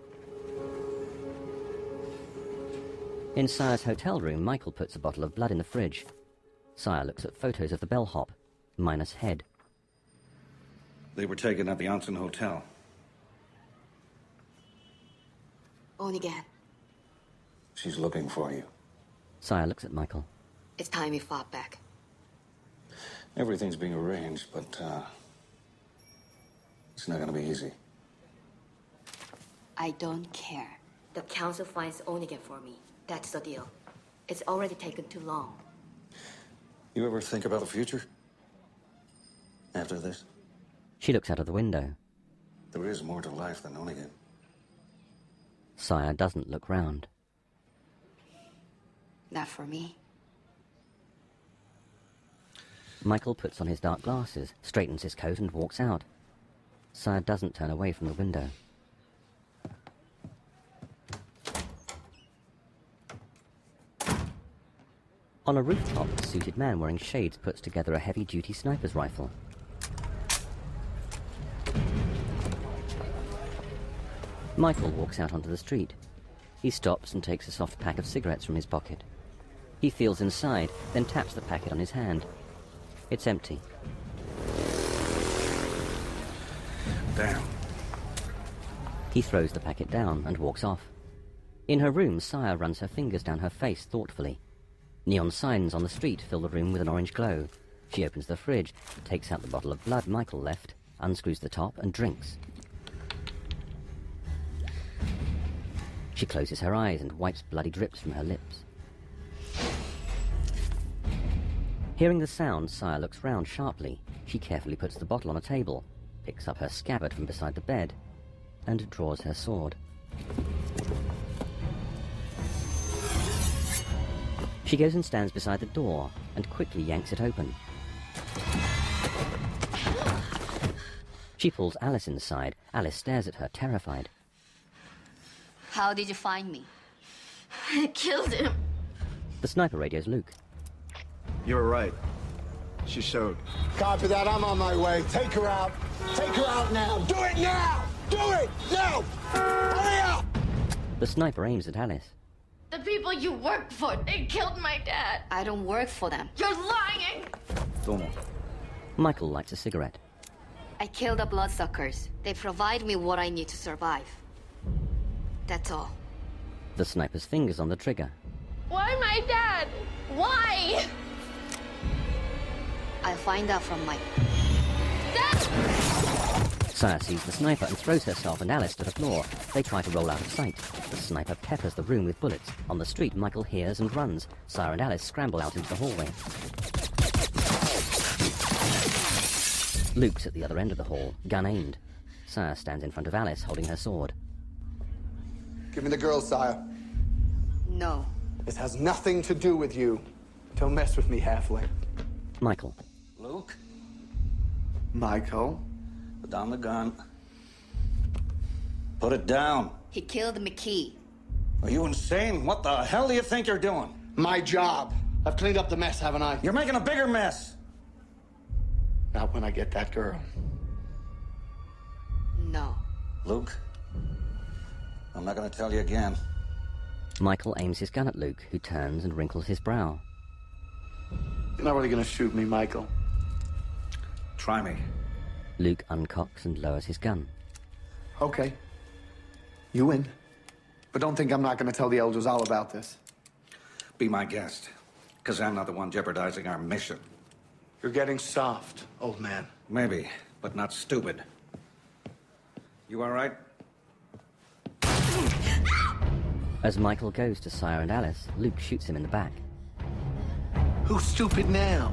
In Saya's hotel room, Michael puts a bottle of blood in the fridge. Saya looks at photos of the bellhop, minus head. They were taken at the Onsen Hotel. Onigan, She's looking for you. Saya looks at Michael. it's time we fought back. Everything's being arranged, but, it's not gonna be easy. I don't care. The council finds Onigan for me. That's the deal. It's already taken too long. You ever think about the future? After this? She looks out of the window. There is more to life than Onigan. Saya doesn't look round. Not for me. Michael puts on his dark glasses, straightens his coat and walks out. Saya doesn't turn away from the window. On a rooftop, a suited man wearing shades puts together a heavy-duty sniper's rifle. Michael walks out onto the street. He stops and takes a soft pack of cigarettes from his pocket. He feels inside, then taps the packet on his hand. It's empty. Damn. He throws the packet down and walks off. In her room, Saya runs her fingers down her face thoughtfully. Neon signs on the street fill the room with an orange glow. She opens the fridge, takes out the bottle of blood Michael left, unscrews the top and drinks. She closes her eyes and wipes bloody drips from her lips. Hearing the sound, Saya looks round sharply. She carefully puts the bottle on a table, picks up her scabbard from beside the bed, and draws her sword. She goes and stands beside the door and quickly yanks it open. She pulls Alice inside. Alice stares at her, terrified. How did you find me? I killed him. The sniper radios Luke. You were right. She showed. Copy that. I'm on my way. Take her out. Take her out now. Do it now! Do it now! Hurry up! The sniper aims at Alice. The people you work for, they killed my dad. I don't work for them. You're lying! Toma. Michael lights a cigarette. I kill the bloodsuckers. They provide me what I need to survive. That's all. The sniper's fingers on the trigger. Why my dad? Why? I'll find out from Mike. Saya sees the sniper and throws herself and Alice to the floor. They try to roll out of sight. The sniper peppers the room with bullets. On the street, Michael hears and runs. Saya and Alice scramble out into the hallway. Luke's at the other end of the hall, gun aimed. Saya stands in front of Alice, holding her sword. Give me the girl, Saya. No. This has nothing to do with you. Don't mess with me, halfling. Michael. Luke? Michael? Put down the gun. Put it down. He killed McKee. Are you insane? What the hell do you think you're doing? My job. I've cleaned up the mess, haven't I? You're making a bigger mess. Not when I get that girl. No. Luke? I'm not gonna tell you again. Michael aims his gun at Luke, who turns and wrinkles his brow. You're not really gonna shoot me, Michael. Try me. Luke uncocks and lowers his gun. Okay. You win. But don't think I'm not gonna tell the elders all about this. Be my guest. Because I'm not the one jeopardizing our mission. You're getting soft, old man. Maybe, but not stupid. You all right? As Michael goes to Saya and Alice, Luke shoots him in the back. Who's stupid now?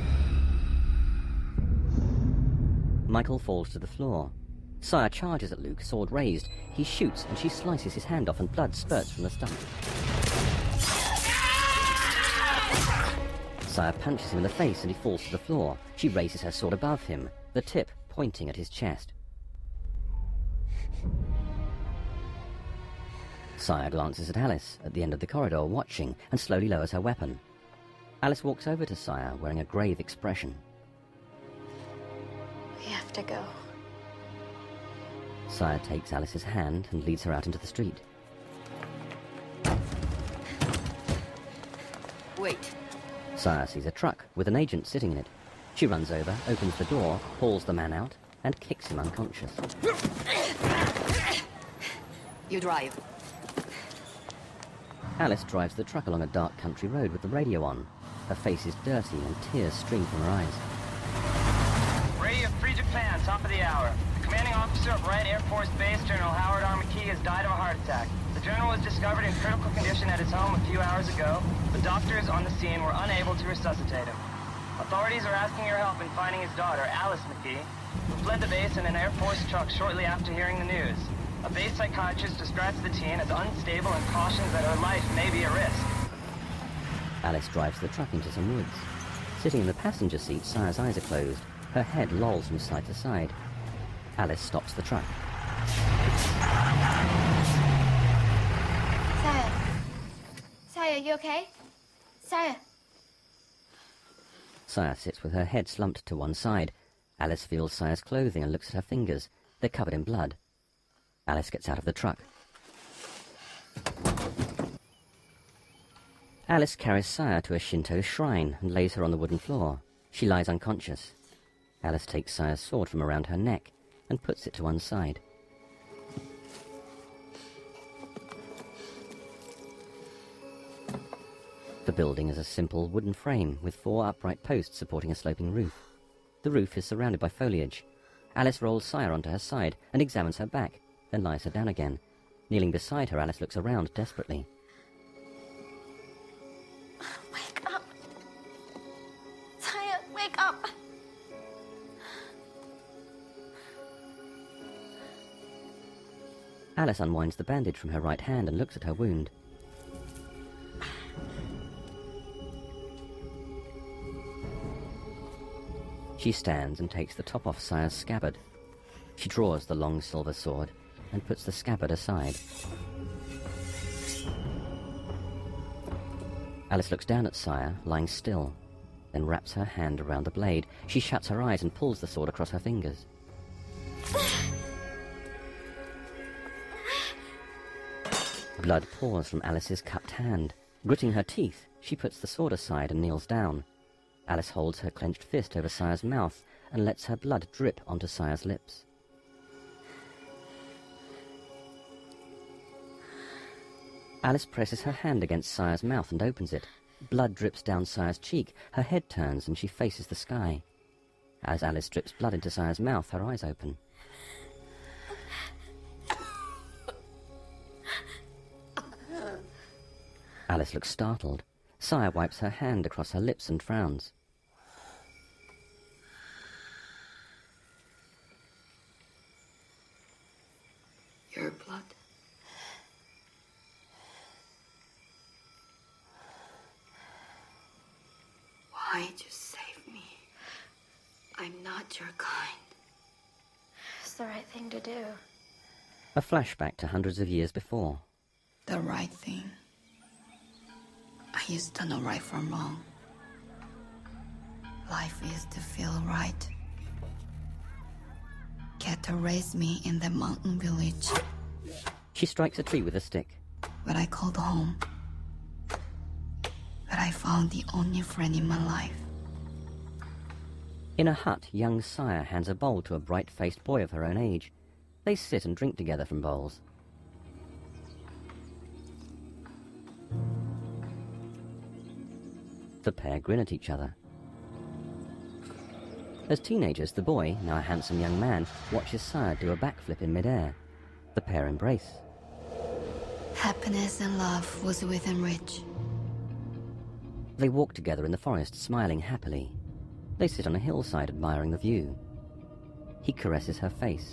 Michael falls to the floor. Saya charges at Luke, sword raised. He shoots and she slices his hand off and blood spurts from the stump. Saya punches him in the face and he falls to the floor. She raises her sword above him, the tip pointing at his chest. Saya glances at Alice at the end of the corridor, watching, and slowly lowers her weapon. Alice walks over to Saya, wearing a grave expression. We have to go. Saya takes Alice's hand and leads her out into the street. Wait. Saya sees a truck with an agent sitting in it. She runs over, opens the door, hauls the man out, and kicks him unconscious. You drive. Alice drives the truck along a dark country road with the radio on. Her face is dirty and tears stream from her eyes. Radio Free Japan, top of the hour. The commanding officer of Wright Air Force Base, General Howard R. McKee, has died of a heart attack. The general was discovered in critical condition at his home a few hours ago, but doctors on the scene were unable to resuscitate him. Authorities are asking your help in finding his daughter, Alice McKee, who fled the base in an Air Force truck shortly after hearing the news. A base psychiatrist describes the teen as unstable and cautions that her life may be at risk. Alice drives the truck into some woods. Sitting in the passenger seat, Saya's eyes are closed. Her head lolls from side to side. Alice stops the truck. Saya. Saya, you okay? Saya. Saya sits with her head slumped to one side. Alice feels Saya's clothing and looks at her fingers. They're covered in blood. Alice gets out of the truck. Alice carries Saya to a Shinto shrine and lays her on the wooden floor. She lies unconscious. Alice takes Saya's sword from around her neck and puts it to one side. The building is a simple wooden frame with 4 upright posts supporting a sloping roof. The roof is surrounded by foliage. Alice rolls Saya onto her side and examines her back, then lies her down again. Kneeling beside her, Alice looks around desperately. Wake up. Saya, wake up. Alice unwinds the bandage from her right hand and looks at her wound. She stands and takes the top off Saya's scabbard. She draws the long silver sword and puts the scabbard aside. Alice looks down at Saya, lying still, then wraps her hand around the blade. She shuts her eyes and pulls the sword across her fingers. Blood pours from Alice's cupped hand. Gritting her teeth, she puts the sword aside and kneels down. Alice holds her clenched fist over Saya's mouth and lets her blood drip onto Saya's lips. Alice presses her hand against Saya's mouth and opens it. Blood drips down Saya's cheek. Her head turns and she faces the sky. As Alice drips blood into Saya's mouth, her eyes open. Alice looks startled. Saya wipes her hand across her lips and frowns. Your blood. Why'd you save me? I'm not your kind. It's the right thing to do. A flashback to hundreds of years before. The right thing. I used to know right from wrong. Life is to feel right. Kato raised me in the mountain village. She strikes a tree with a stick. What I called home. But I found the only friend in my life. In a hut, young Saya hands a bowl to a bright-faced boy of her own age. They sit and drink together from bowls. The pair grin at each other. As teenagers, the boy, now a handsome young man, watches Saya do a backflip in midair. The pair embrace. Happiness and love was within reach. They walk together in the forest, smiling happily. They sit on a hillside admiring the view. He caresses her face.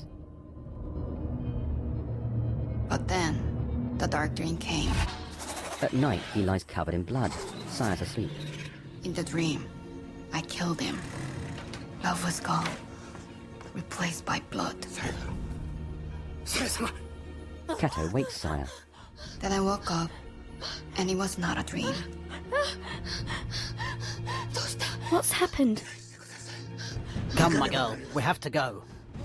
But then, the dark dream came. At night, he lies covered in blood. Saya's asleep. In the dream, I killed him. Love was gone, replaced by blood. Kato wakes Saya. Then I woke up, and it was not a dream. What's happened? Come, my girl. We have to go.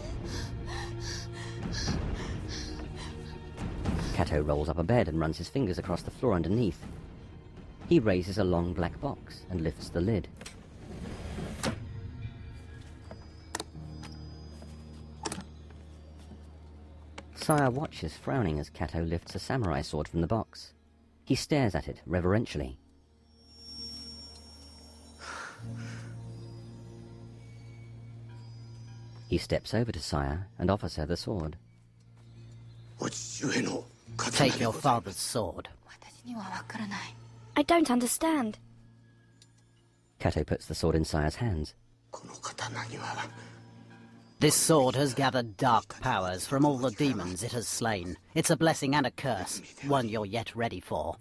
Kato rolls up a bed and runs his fingers across the floor underneath. He raises a long black box and lifts the lid. Saya watches, frowning, as Kato lifts a samurai sword from the box. He stares at it reverentially. He steps over to Saya and offers her the sword. Take your father's sword. I don't understand. Kato puts the sword in Saya's hands. This sword has gathered dark powers from all the demons it has slain. It's a blessing and a curse, one you're yet ready for.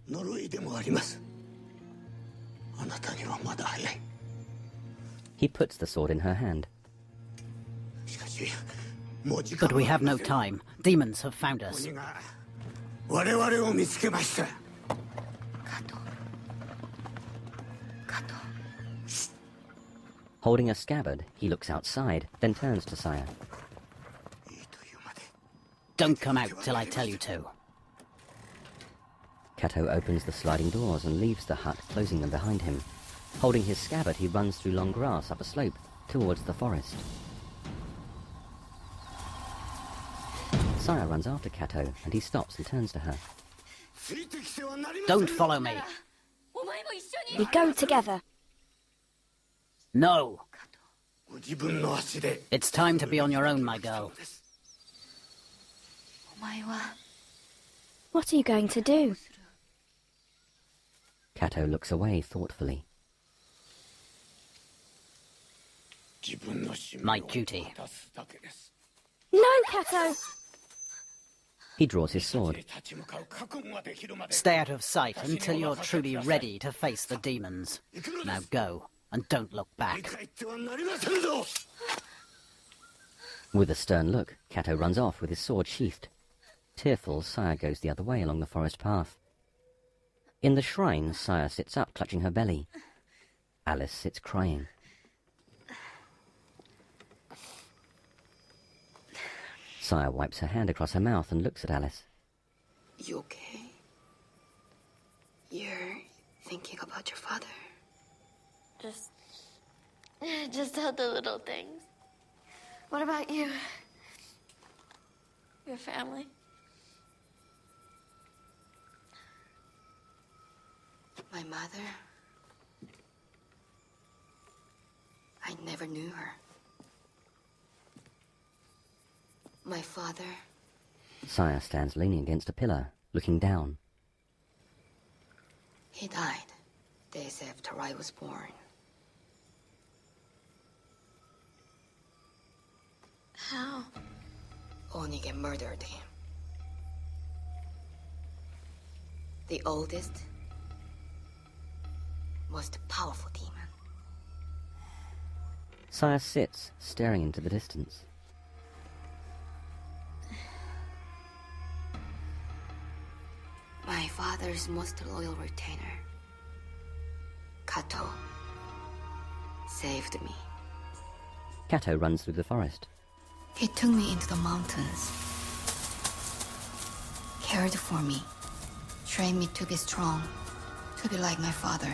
He puts the sword in her hand. But we have no time. Demons have found us. Holding a scabbard, he looks outside, then turns to Saya. Don't come out till I tell you to. Kato opens the sliding doors and leaves the hut, closing them behind him. Holding his scabbard, he runs through long grass up a slope towards the forest. Saya runs after Kato, and he stops and turns to her. Don't follow me. We go together. No. It's time to be on your own, my girl. What are you going to do? Kato looks away thoughtfully. My duty. No, Kato! He draws his sword. Stay out of sight until you're truly ready to face the demons. Now go. and don't look back. With a stern look, Kato runs off with his sword sheathed. Tearful, Saya goes the other way along the forest path. In the shrine, Saya sits up, clutching her belly. Alice sits crying. Saya wipes her hand across her mouth and looks at Alice. You okay? You're thinking about your father? Just all the little things. What about you? Your family? My mother? I never knew her. My father? Saya stands leaning against a pillar, looking down. He died days after I was born. How? Onige murdered him. The oldest, most powerful demon. Saya sits, staring into the distance. My father's most loyal retainer, Kato, saved me. Kato runs through the forest. He took me into the mountains, cared for me, trained me to be strong, to be like my father.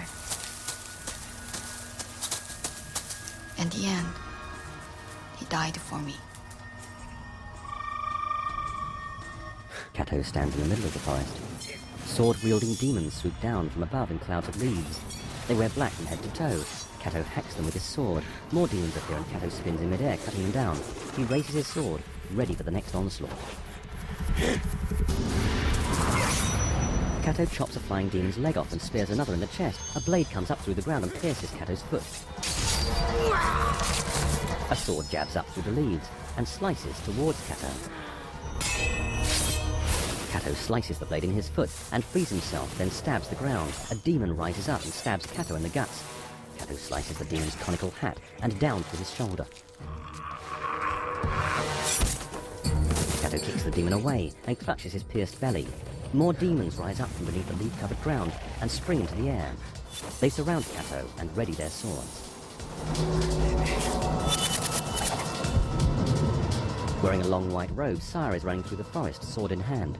In the end, he died for me. Kato stands in the middle of the forest. Sword-wielding demons swoop down from above in clouds of leaves. They wear black from head to toe. Kato hacks them with his sword. More demons appear and Kato spins in midair, cutting them down. He raises his sword, ready for the next onslaught. Kato chops a flying demon's leg off and spears another in the chest. A blade comes up through the ground and pierces Kato's foot. A sword jabs up through the leaves and slices towards Kato. Kato slices the blade in his foot and frees himself, then stabs the ground. A demon rises up and stabs Kato in the guts. Kato slices the demon's conical hat and down through his shoulder. Kato kicks the demon away and clutches his pierced belly. More demons rise up from beneath the leaf-covered ground and spring into the air. They surround Kato and ready their swords. Wearing a long white robe, Saya is running through the forest, sword in hand.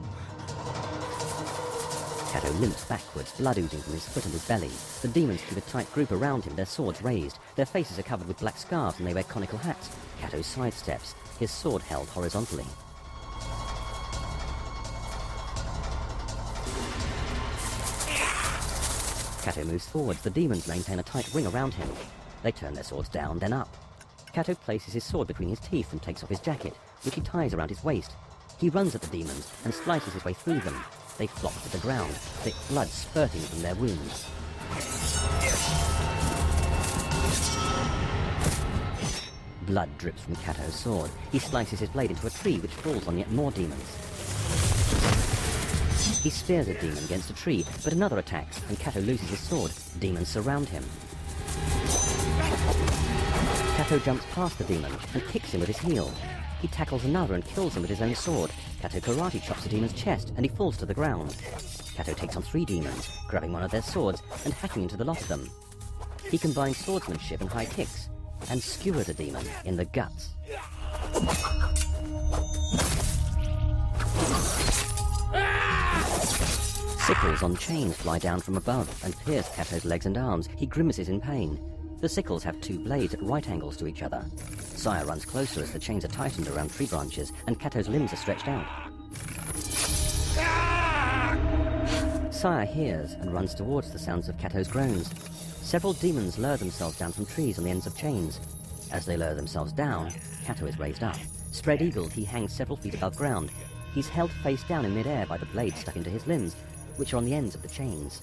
Kato limps backwards, blood oozing from his foot and his belly. The demons keep a tight group around him, their swords raised. Their faces are covered with black scarves and they wear conical hats. Kato sidesteps, his sword held horizontally. Kato moves forwards. The demons maintain a tight ring around him. They turn their swords down, then up. Kato places his sword between his teeth and takes off his jacket, which he ties around his waist. He runs at the demons and slices his way through them. They flop to the ground, thick blood spurting from their wounds. Blood drips from Kato's sword. He slices his blade into a tree, which falls on yet more demons. He spears a demon against a tree, but another attacks, and Kato loses his sword. Demons surround him. Kato jumps past the demon and kicks him with his heel. He tackles another and kills him with his own sword. Kato karate chops the demon's chest, and he falls to the ground. Kato takes on 3 demons, grabbing one of their swords and hacking into the lot of them. He combines swordsmanship and high kicks, and skewers a demon in the guts. Sickles on chains fly down from above and pierce Kato's legs and arms. He grimaces in pain. The sickles have 2 blades at right angles to each other. Saya runs closer as the chains are tightened around tree branches and Kato's limbs are stretched out. Saya hears and runs towards the sounds of Kato's groans. Several demons lower themselves down from trees on the ends of chains. As they lower themselves down, Kato is raised up. Spread-eagled, he hangs several feet above ground. He's held face down in midair by the blades stuck into his limbs, which are on the ends of the chains.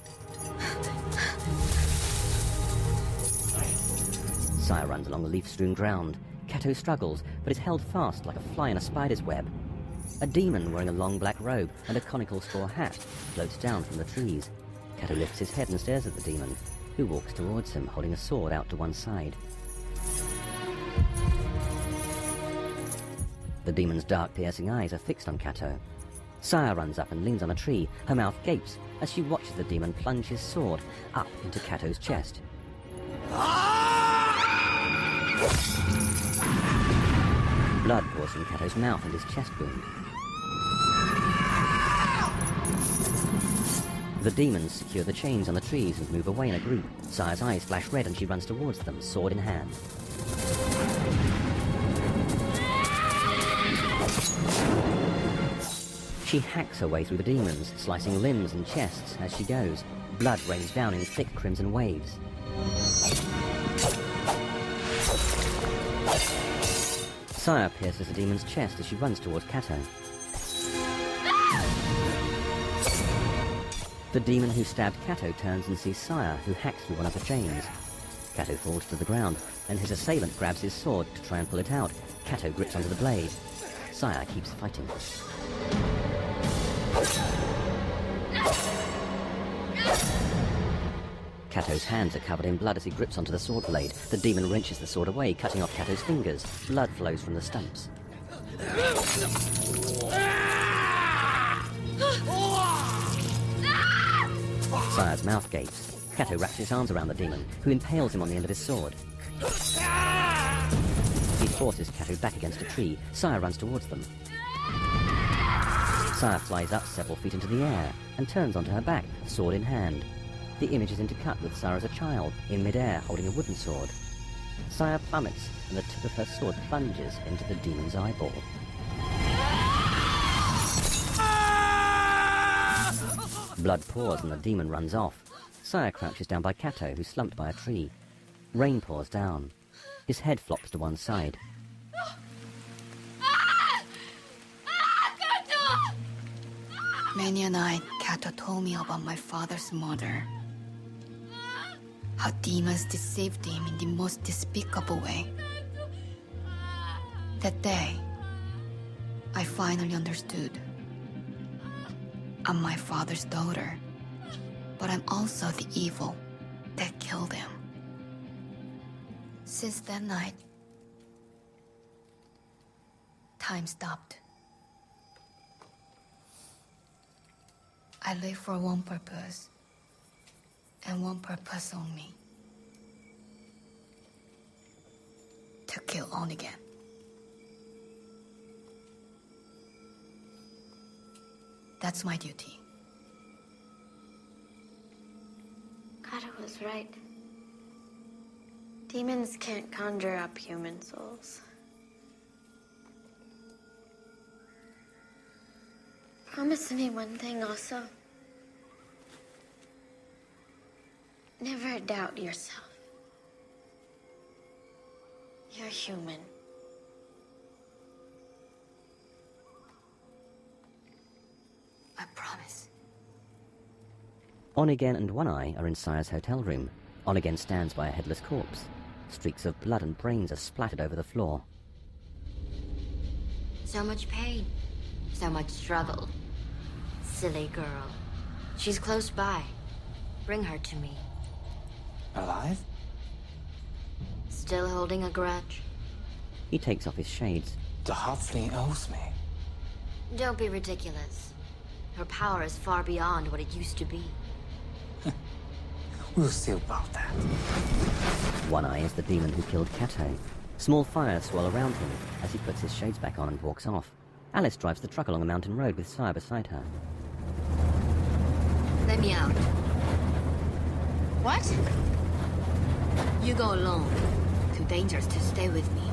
Saya runs along the leaf-strewn ground. Kato struggles, but is held fast like a fly in a spider's web. A demon wearing a long black robe and a conical straw hat floats down from the trees. Kato lifts his head and stares at the demon. who walks towards him, holding a sword out to one side. The demon's dark, piercing eyes are fixed on Kato. Saya runs up and leans on a tree. Her mouth gapes as she watches the demon plunge his sword up into Kato's chest. Blood pours from Kato's mouth and his chest wound. The demons secure the chains on the trees and move away in a group. Saya's eyes flash red and she runs towards them, sword in hand. She hacks her way through the demons, slicing limbs and chests as she goes. Blood rains down in thick crimson waves. Saya pierces the demon's chest as she runs towards Kato. The demon who stabbed Kato turns and sees Saya, who hacks through one of the chains. Kato falls to the ground, and his assailant grabs his sword to try and pull it out. Kato grips onto the blade. Saya keeps fighting. Kato's hands are covered in blood as he grips onto the sword blade. The demon wrenches the sword away, cutting off Kato's fingers. Blood flows from the stumps. Saya's mouth gapes. Kato wraps his arms around the demon, who impales him on the end of his sword. He forces Kato back against a tree. Saya runs towards them. Saya flies up several feet into the air and turns onto her back, sword in hand. The image is intercut with Saya as a child, in midair, holding a wooden sword. Saya plummets, and the tip of her sword plunges into the demon's eyeball. Blood pours and the demon runs off. Saya crouches down by Kato, who's slumped by a tree. Rain pours down. His head flops to one side. Many a night, Kato told me about my father's murder. How demons deceived him in the most despicable way. That day, I finally understood. I'm my father's daughter, but I'm also the evil that killed him. Since that night, time stopped. I live for one purpose, and one purpose only. To kill Onigen. That's my duty. Kato was right. Demons can't conjure up human souls. Promise me one thing also. Never doubt yourself. You're human. I promise. Onigen and One Eye are in Saya's hotel room. Onigen stands by a headless corpse. Streaks of blood and brains are splattered over the floor. So much pain. So much struggle. Silly girl. She's close by. Bring her to me. Alive? Still holding a grudge? He takes off his shades. The Halfling owes me. Don't be ridiculous. Her power is far beyond what it used to be. We'll see about that. One Eye is the demon who killed Kato. Small fires swirl around him as he puts his shades back on and walks off. Alice drives the truck along a mountain road with Saya beside her. Let me out. What? You go alone. Too dangerous to stay with me.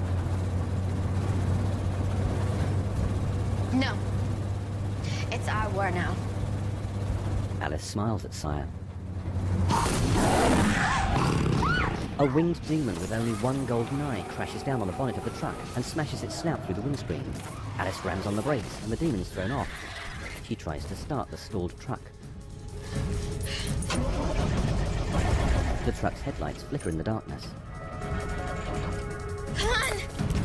No. It's our war now. Alice smiles at Saya. A winged demon with only one golden eye crashes down on the bonnet of the truck and smashes its snout through the windscreen. Alice rams on the brakes and the demon's thrown off. She tries to start the stalled truck. The truck's headlights flicker in the darkness. Come on!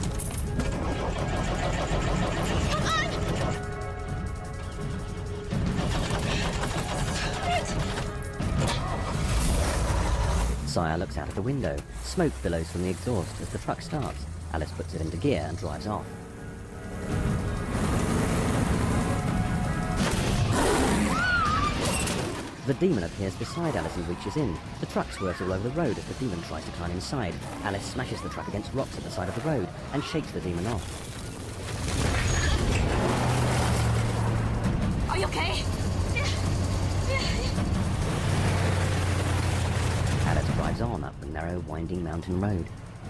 Come on! Saya looks out of the window. Smoke billows from the exhaust as the truck starts. Alice puts it into gear and drives off. The demon appears beside Alice and reaches in. The truck swerves all over the road as the demon tries to climb inside. Alice smashes the truck against rocks at the side of the road and shakes the demon off. Are you okay? Alice drives on up the narrow, winding mountain road.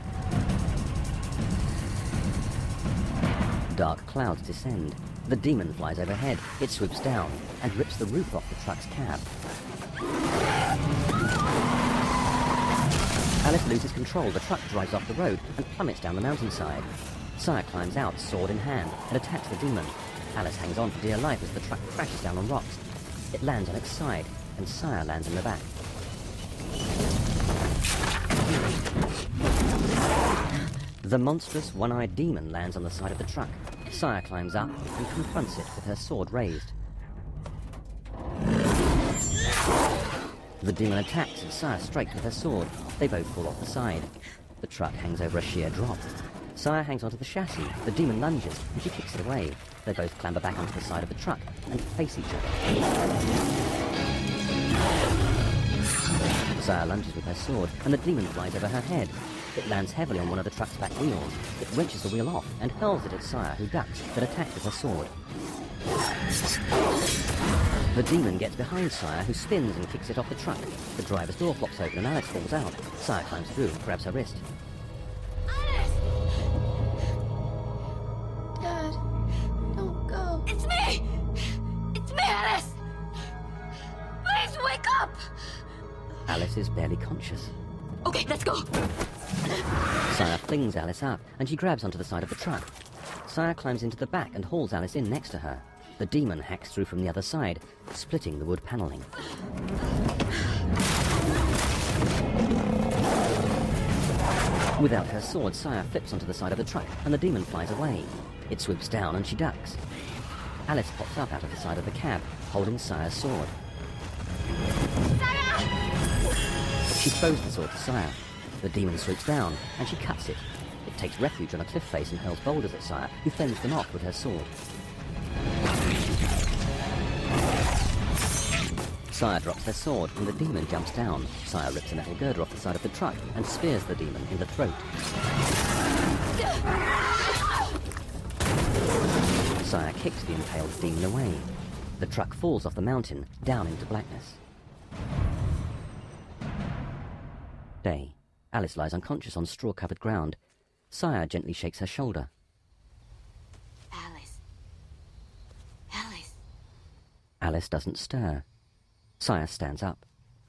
Dark clouds descend. The demon flies overhead. It swoops down and rips the roof off the truck's cab. Alice loses control. The truck drives off the road and plummets down the mountainside. Saya climbs out, sword in hand, and attacks the demon. Alice hangs on for dear life as the truck crashes down on rocks. It lands on its side, and Saya lands in the back. The monstrous, one-eyed demon lands on the side of the truck. Saya climbs up and confronts it with her sword raised. The demon attacks and Saya strikes with her sword. They both fall off the side. The truck hangs over a sheer drop. Saya hangs onto the chassis. The demon lunges and she kicks it away. They both clamber back onto the side of the truck and face each other. Saya lunges with her sword and the demon flies over her head. It lands heavily on one of the truck's back wheels. It wrenches the wheel off and hurls it at Saya, who ducks, but attacks with her sword. The demon gets behind Saya, who spins and kicks it off the truck. The driver's door flops open and Alice falls out. Saya climbs through and grabs her wrist. Alice! Dad, don't go. It's me! It's me, Alice! Please wake up! Alice is barely conscious. Okay, let's go. Saya flings Alice up, and she grabs onto the side of the truck. Saya climbs into the back and hauls Alice in next to her. The demon hacks through from the other side, splitting the wood paneling. Without her sword, Saya flips onto the side of the truck, and the demon flies away. It swoops down, and she ducks. Alice pops up out of the side of the cab, holding Saya's sword. She throws the sword to Saya. The demon swoops down, and she cuts it. It takes refuge on a cliff face and hurls boulders at Saya, who fends them off with her sword. Saya drops her sword, and the demon jumps down. Saya rips a metal girder off the side of the truck and spears the demon in the throat. Saya kicks the impaled demon away. The truck falls off the mountain, down into blackness. Day. Alice lies unconscious on straw-covered ground. Saya gently shakes her shoulder. Alice. Alice. Alice doesn't stir. Saya stands up.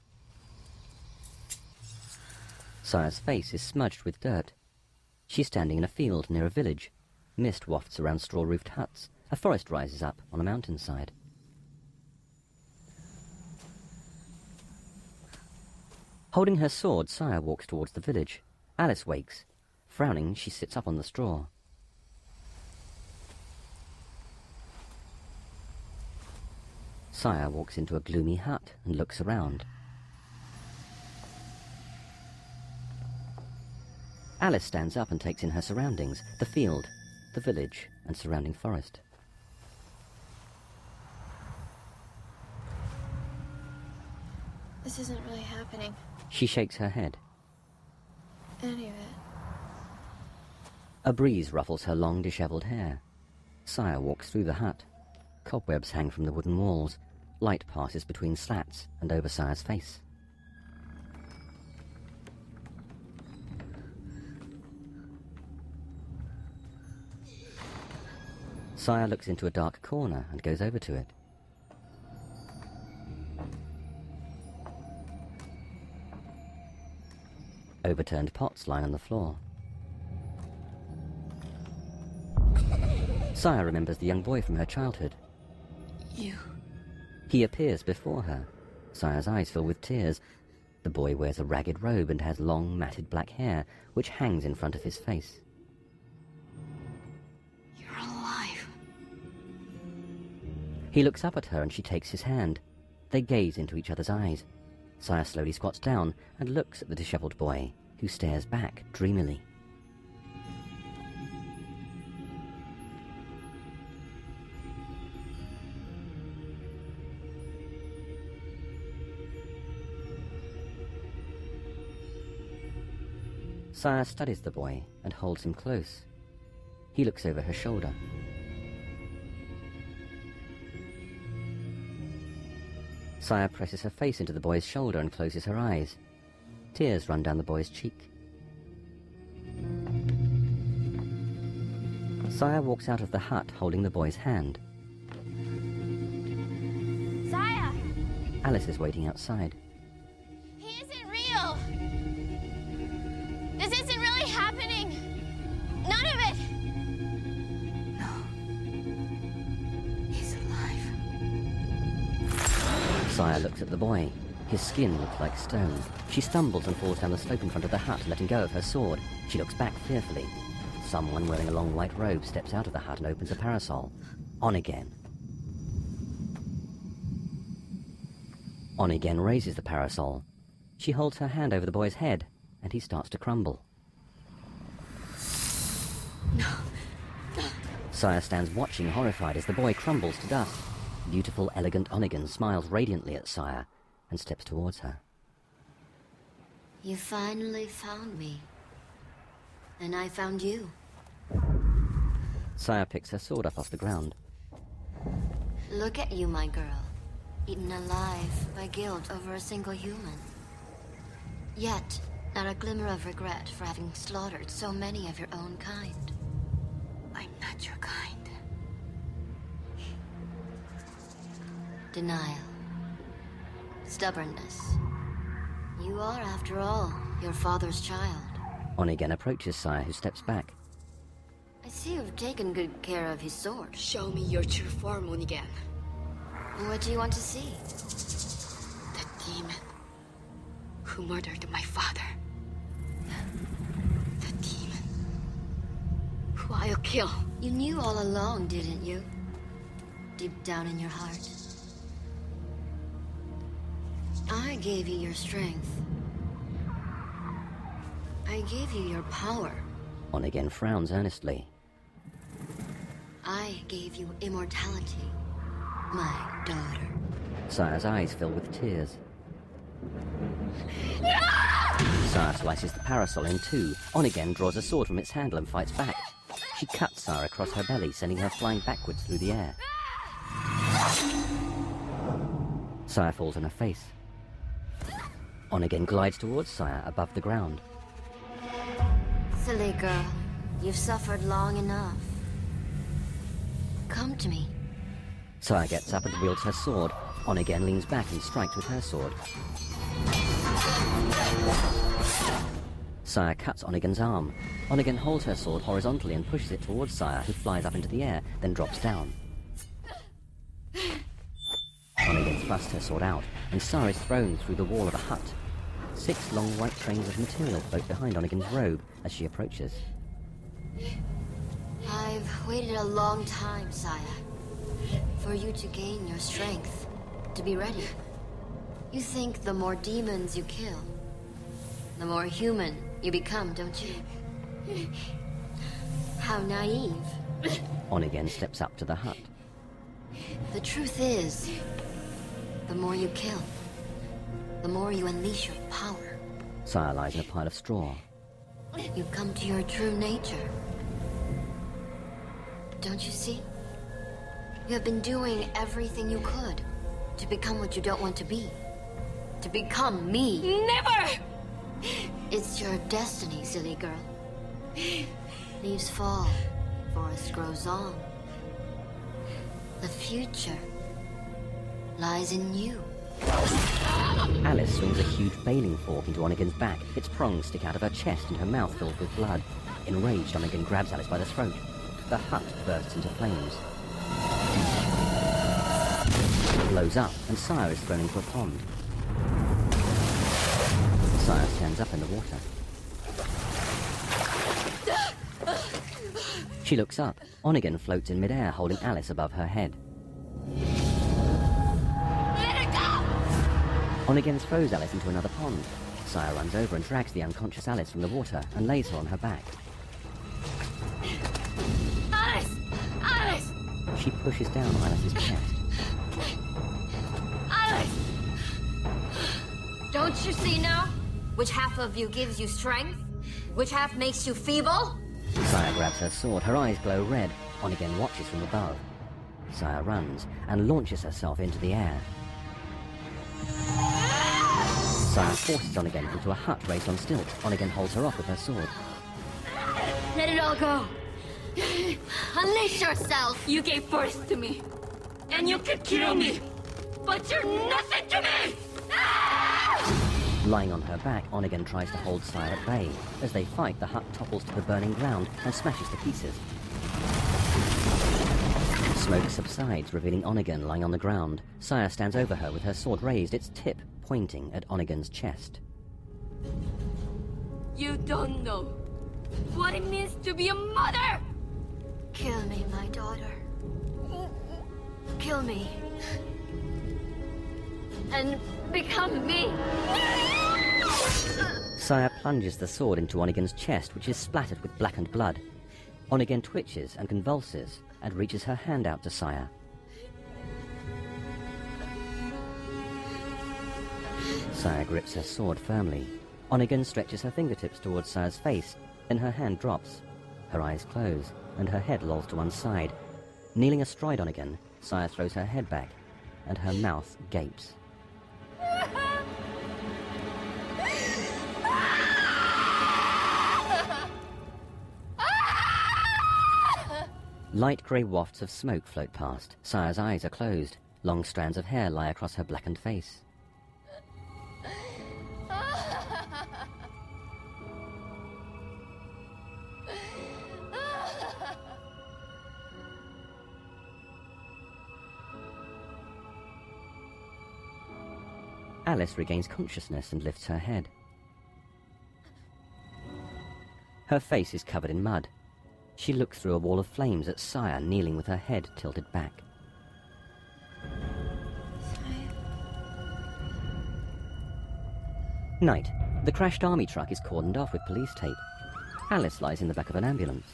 Saya's face is smudged with dirt. She's standing in a field near a village. Mist wafts around straw-roofed huts. A forest rises up on a mountainside. Holding her sword, Saya walks towards the village. Alice wakes. Frowning, she sits up on the straw. Saya walks into a gloomy hut and looks around. Alice stands up and takes in her surroundings, the field, the village, and surrounding forest. This isn't really happening. She shakes her head. Any of it. A breeze ruffles her long, dishevelled hair. Saya walks through the hut. Cobwebs hang from the wooden walls. Light passes between slats and over Saya's face. Saya looks into a dark corner and goes over to it. Overturned pots lie on the floor. Saya remembers the young boy from her childhood. You. He appears before her. Saya's eyes fill with tears. The boy wears a ragged robe and has long, matted black hair, which hangs in front of his face. You're alive. He looks up at her and she takes his hand. They gaze into each other's eyes. Saya slowly squats down and looks at the disheveled boy, who stares back dreamily. Saya studies the boy and holds him close. He looks over her shoulder. Saya presses her face into the boy's shoulder and closes her eyes. Tears run down the boy's cheek. Saya walks out of the hut holding the boy's hand. Saya! Alice is waiting outside. He isn't real! This isn't really happening! None of it! He's alive. Saya looks at the boy. His skin looks like stone. She stumbles and falls down the slope in front of the hut, letting go of her sword. She looks back fearfully. Someone wearing a long white robe steps out of the hut and opens a parasol. On again. On again raises the parasol. She holds her hand over the boy's head, and he starts to crumble. No. Saya stands watching, horrified, as the boy crumbles to dust. Beautiful, elegant Onegin smiles radiantly at Saya and steps towards her. You finally found me. And I found you. Saya picks her sword up off the ground. Look at you, my girl. Eaten alive by guilt over a single human. Yet, not a glimmer of regret for having slaughtered so many of your own kind. I'm not your kind. Denial. Stubbornness. You are, after all, your father's child. Onegin approaches Saya, who steps back. I see you've taken good care of his sword. Show me your true form, Onegin. What do you want to see? The demon who murdered my father. The demon who I'll kill. You knew all along, didn't you? Deep down in your heart. I gave you your strength. I gave you your power. Onegin frowns earnestly. I gave you immortality, my daughter. Saya's eyes fill with tears. Saya slices the parasol in two. Onegin draws a sword from its handle and fights back. She cuts Saya across her belly, sending her flying backwards through the air. Saya falls on her face. Onegin glides towards Saya above the ground. Silly girl, you've suffered long enough. Come to me. Saya gets up and wields her sword. Onegin leans back and strikes with her sword. Saya cuts Onegin's arm. Onegin holds her sword horizontally and pushes it towards Saya, who flies up into the air, then drops down. Onegin thrusts her sword out, and Saya is thrown through the wall of a hut. 6 long white trains of material float behind Onegin's robe as she approaches. I've waited a long time, Saya, for you to gain your strength, to be ready. You think the more demons you kill, the more human you become, don't you? How naive. Onegin steps up to the hut. The truth is, the more you kill, the more you unleash your power. Saya lies in a pile of straw. You come to your true nature. Don't you see? You have been doing everything you could to become what you don't want to be. To become me. Never! It's your destiny, silly girl. Leaves fall, forest grows on. The future lies in you. Alice swings a huge baling fork into Onegin's back. Its prongs stick out of her chest and her mouth filled with blood. Enraged, Onegin grabs Alice by the throat. The hut bursts into flames. It blows up, and Saya is thrown into a pond. Saya stands up in the water. She looks up. Onegin floats in midair, holding Alice above her head. Let her go! Onegin throws Alice into another pond. Saya runs over and drags the unconscious Alice from the water and lays her on her back. Alice! Alice! She pushes down Alice's chest. Alice! Don't you see now? Which half of you gives you strength? Which half makes you feeble? Saya grabs her sword. Her eyes glow red. Onegin watches from above. Saya runs and launches herself into the air. Saya forces Onegin into a hut raised on stilts. Onegin holds her off with her sword. Let it all go. Unleash yourself. You gave birth to me. And you could kill me. But you're nothing to me! Lying on her back, Onegin tries to hold Saya at bay. As they fight, the hut topples to the burning ground and smashes to pieces. Smoke subsides, revealing Onegin lying on the ground. Saya stands over her with her sword raised, its tip pointing at Onegin's chest. You don't know what it means to be a mother! Kill me, my daughter. Kill me. And become me. Saya plunges the sword into Onegin's chest, which is splattered with blackened blood. Onegin twitches and convulses and reaches her hand out to Saya. Saya grips her sword firmly. Onegin stretches her fingertips towards Saya's face, then her hand drops. Her eyes close, and her head lolls to one side. Kneeling astride Onegin, Saya throws her head back, and her mouth gapes. Light grey wafts of smoke float past. Saya's eyes are closed. Long strands of hair lie across her blackened face. Alice regains consciousness and lifts her head. Her face is covered in mud. She looks through a wall of flames at Saya kneeling with her head tilted back. Night. The crashed army truck is cordoned off with police tape. Alice lies in the back of an ambulance.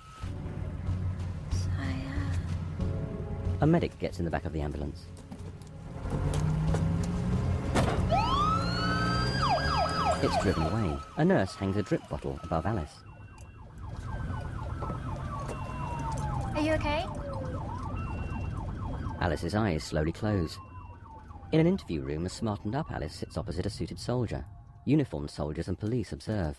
Saya. A medic gets in the back of the ambulance. It's driven away. A nurse hangs a drip bottle above Alice. Are you okay? Alice's eyes slowly close. In an interview room, a smartened-up Alice sits opposite a suited soldier. Uniformed soldiers and police observe.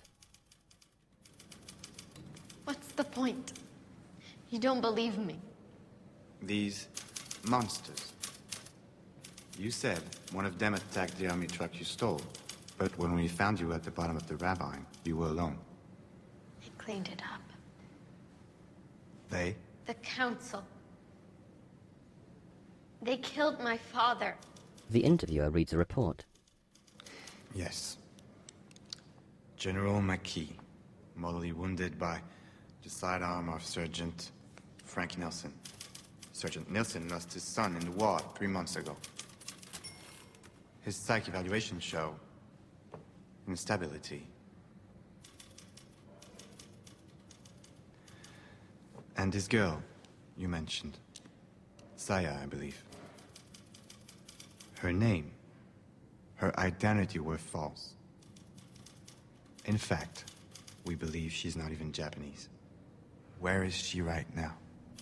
What's the point? You don't believe me. These monsters. You said one of them attacked the army truck you stole. But when we found you at the bottom of the ravine, you were alone. They cleaned it up. They? The council. They killed my father. The interviewer reads a report. Yes. General McKee, mortally wounded by the sidearm of Sergeant Frank Nelson. Sergeant Nelson lost his son in the war 3 months ago. His psych evaluations show instability. And this girl you mentioned, Saya, I believe. Her name, her identity were false. In fact, we believe she's not even Japanese. Where is she right now?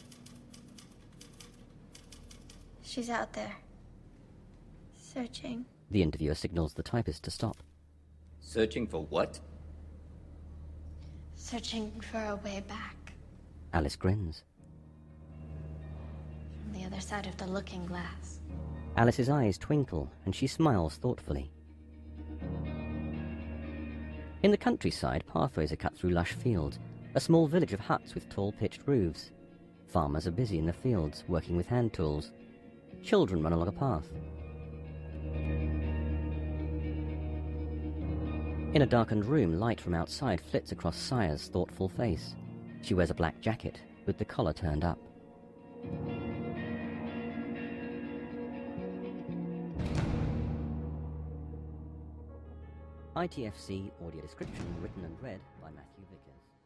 She's out there. Searching. The interviewer signals the typist to stop. Searching for what? Searching for a way back. Alice grins. From the other side of the looking glass. Alice's eyes twinkle, and she smiles thoughtfully. In the countryside, pathways are cut through lush fields, a small village of huts with tall pitched roofs. Farmers are busy in the fields, working with hand tools. Children run along a path. In a darkened room, light from outside flits across Saya's thoughtful face. She wears a black jacket, with the collar turned up. ITFC audio description written and read by Matthew Vickers.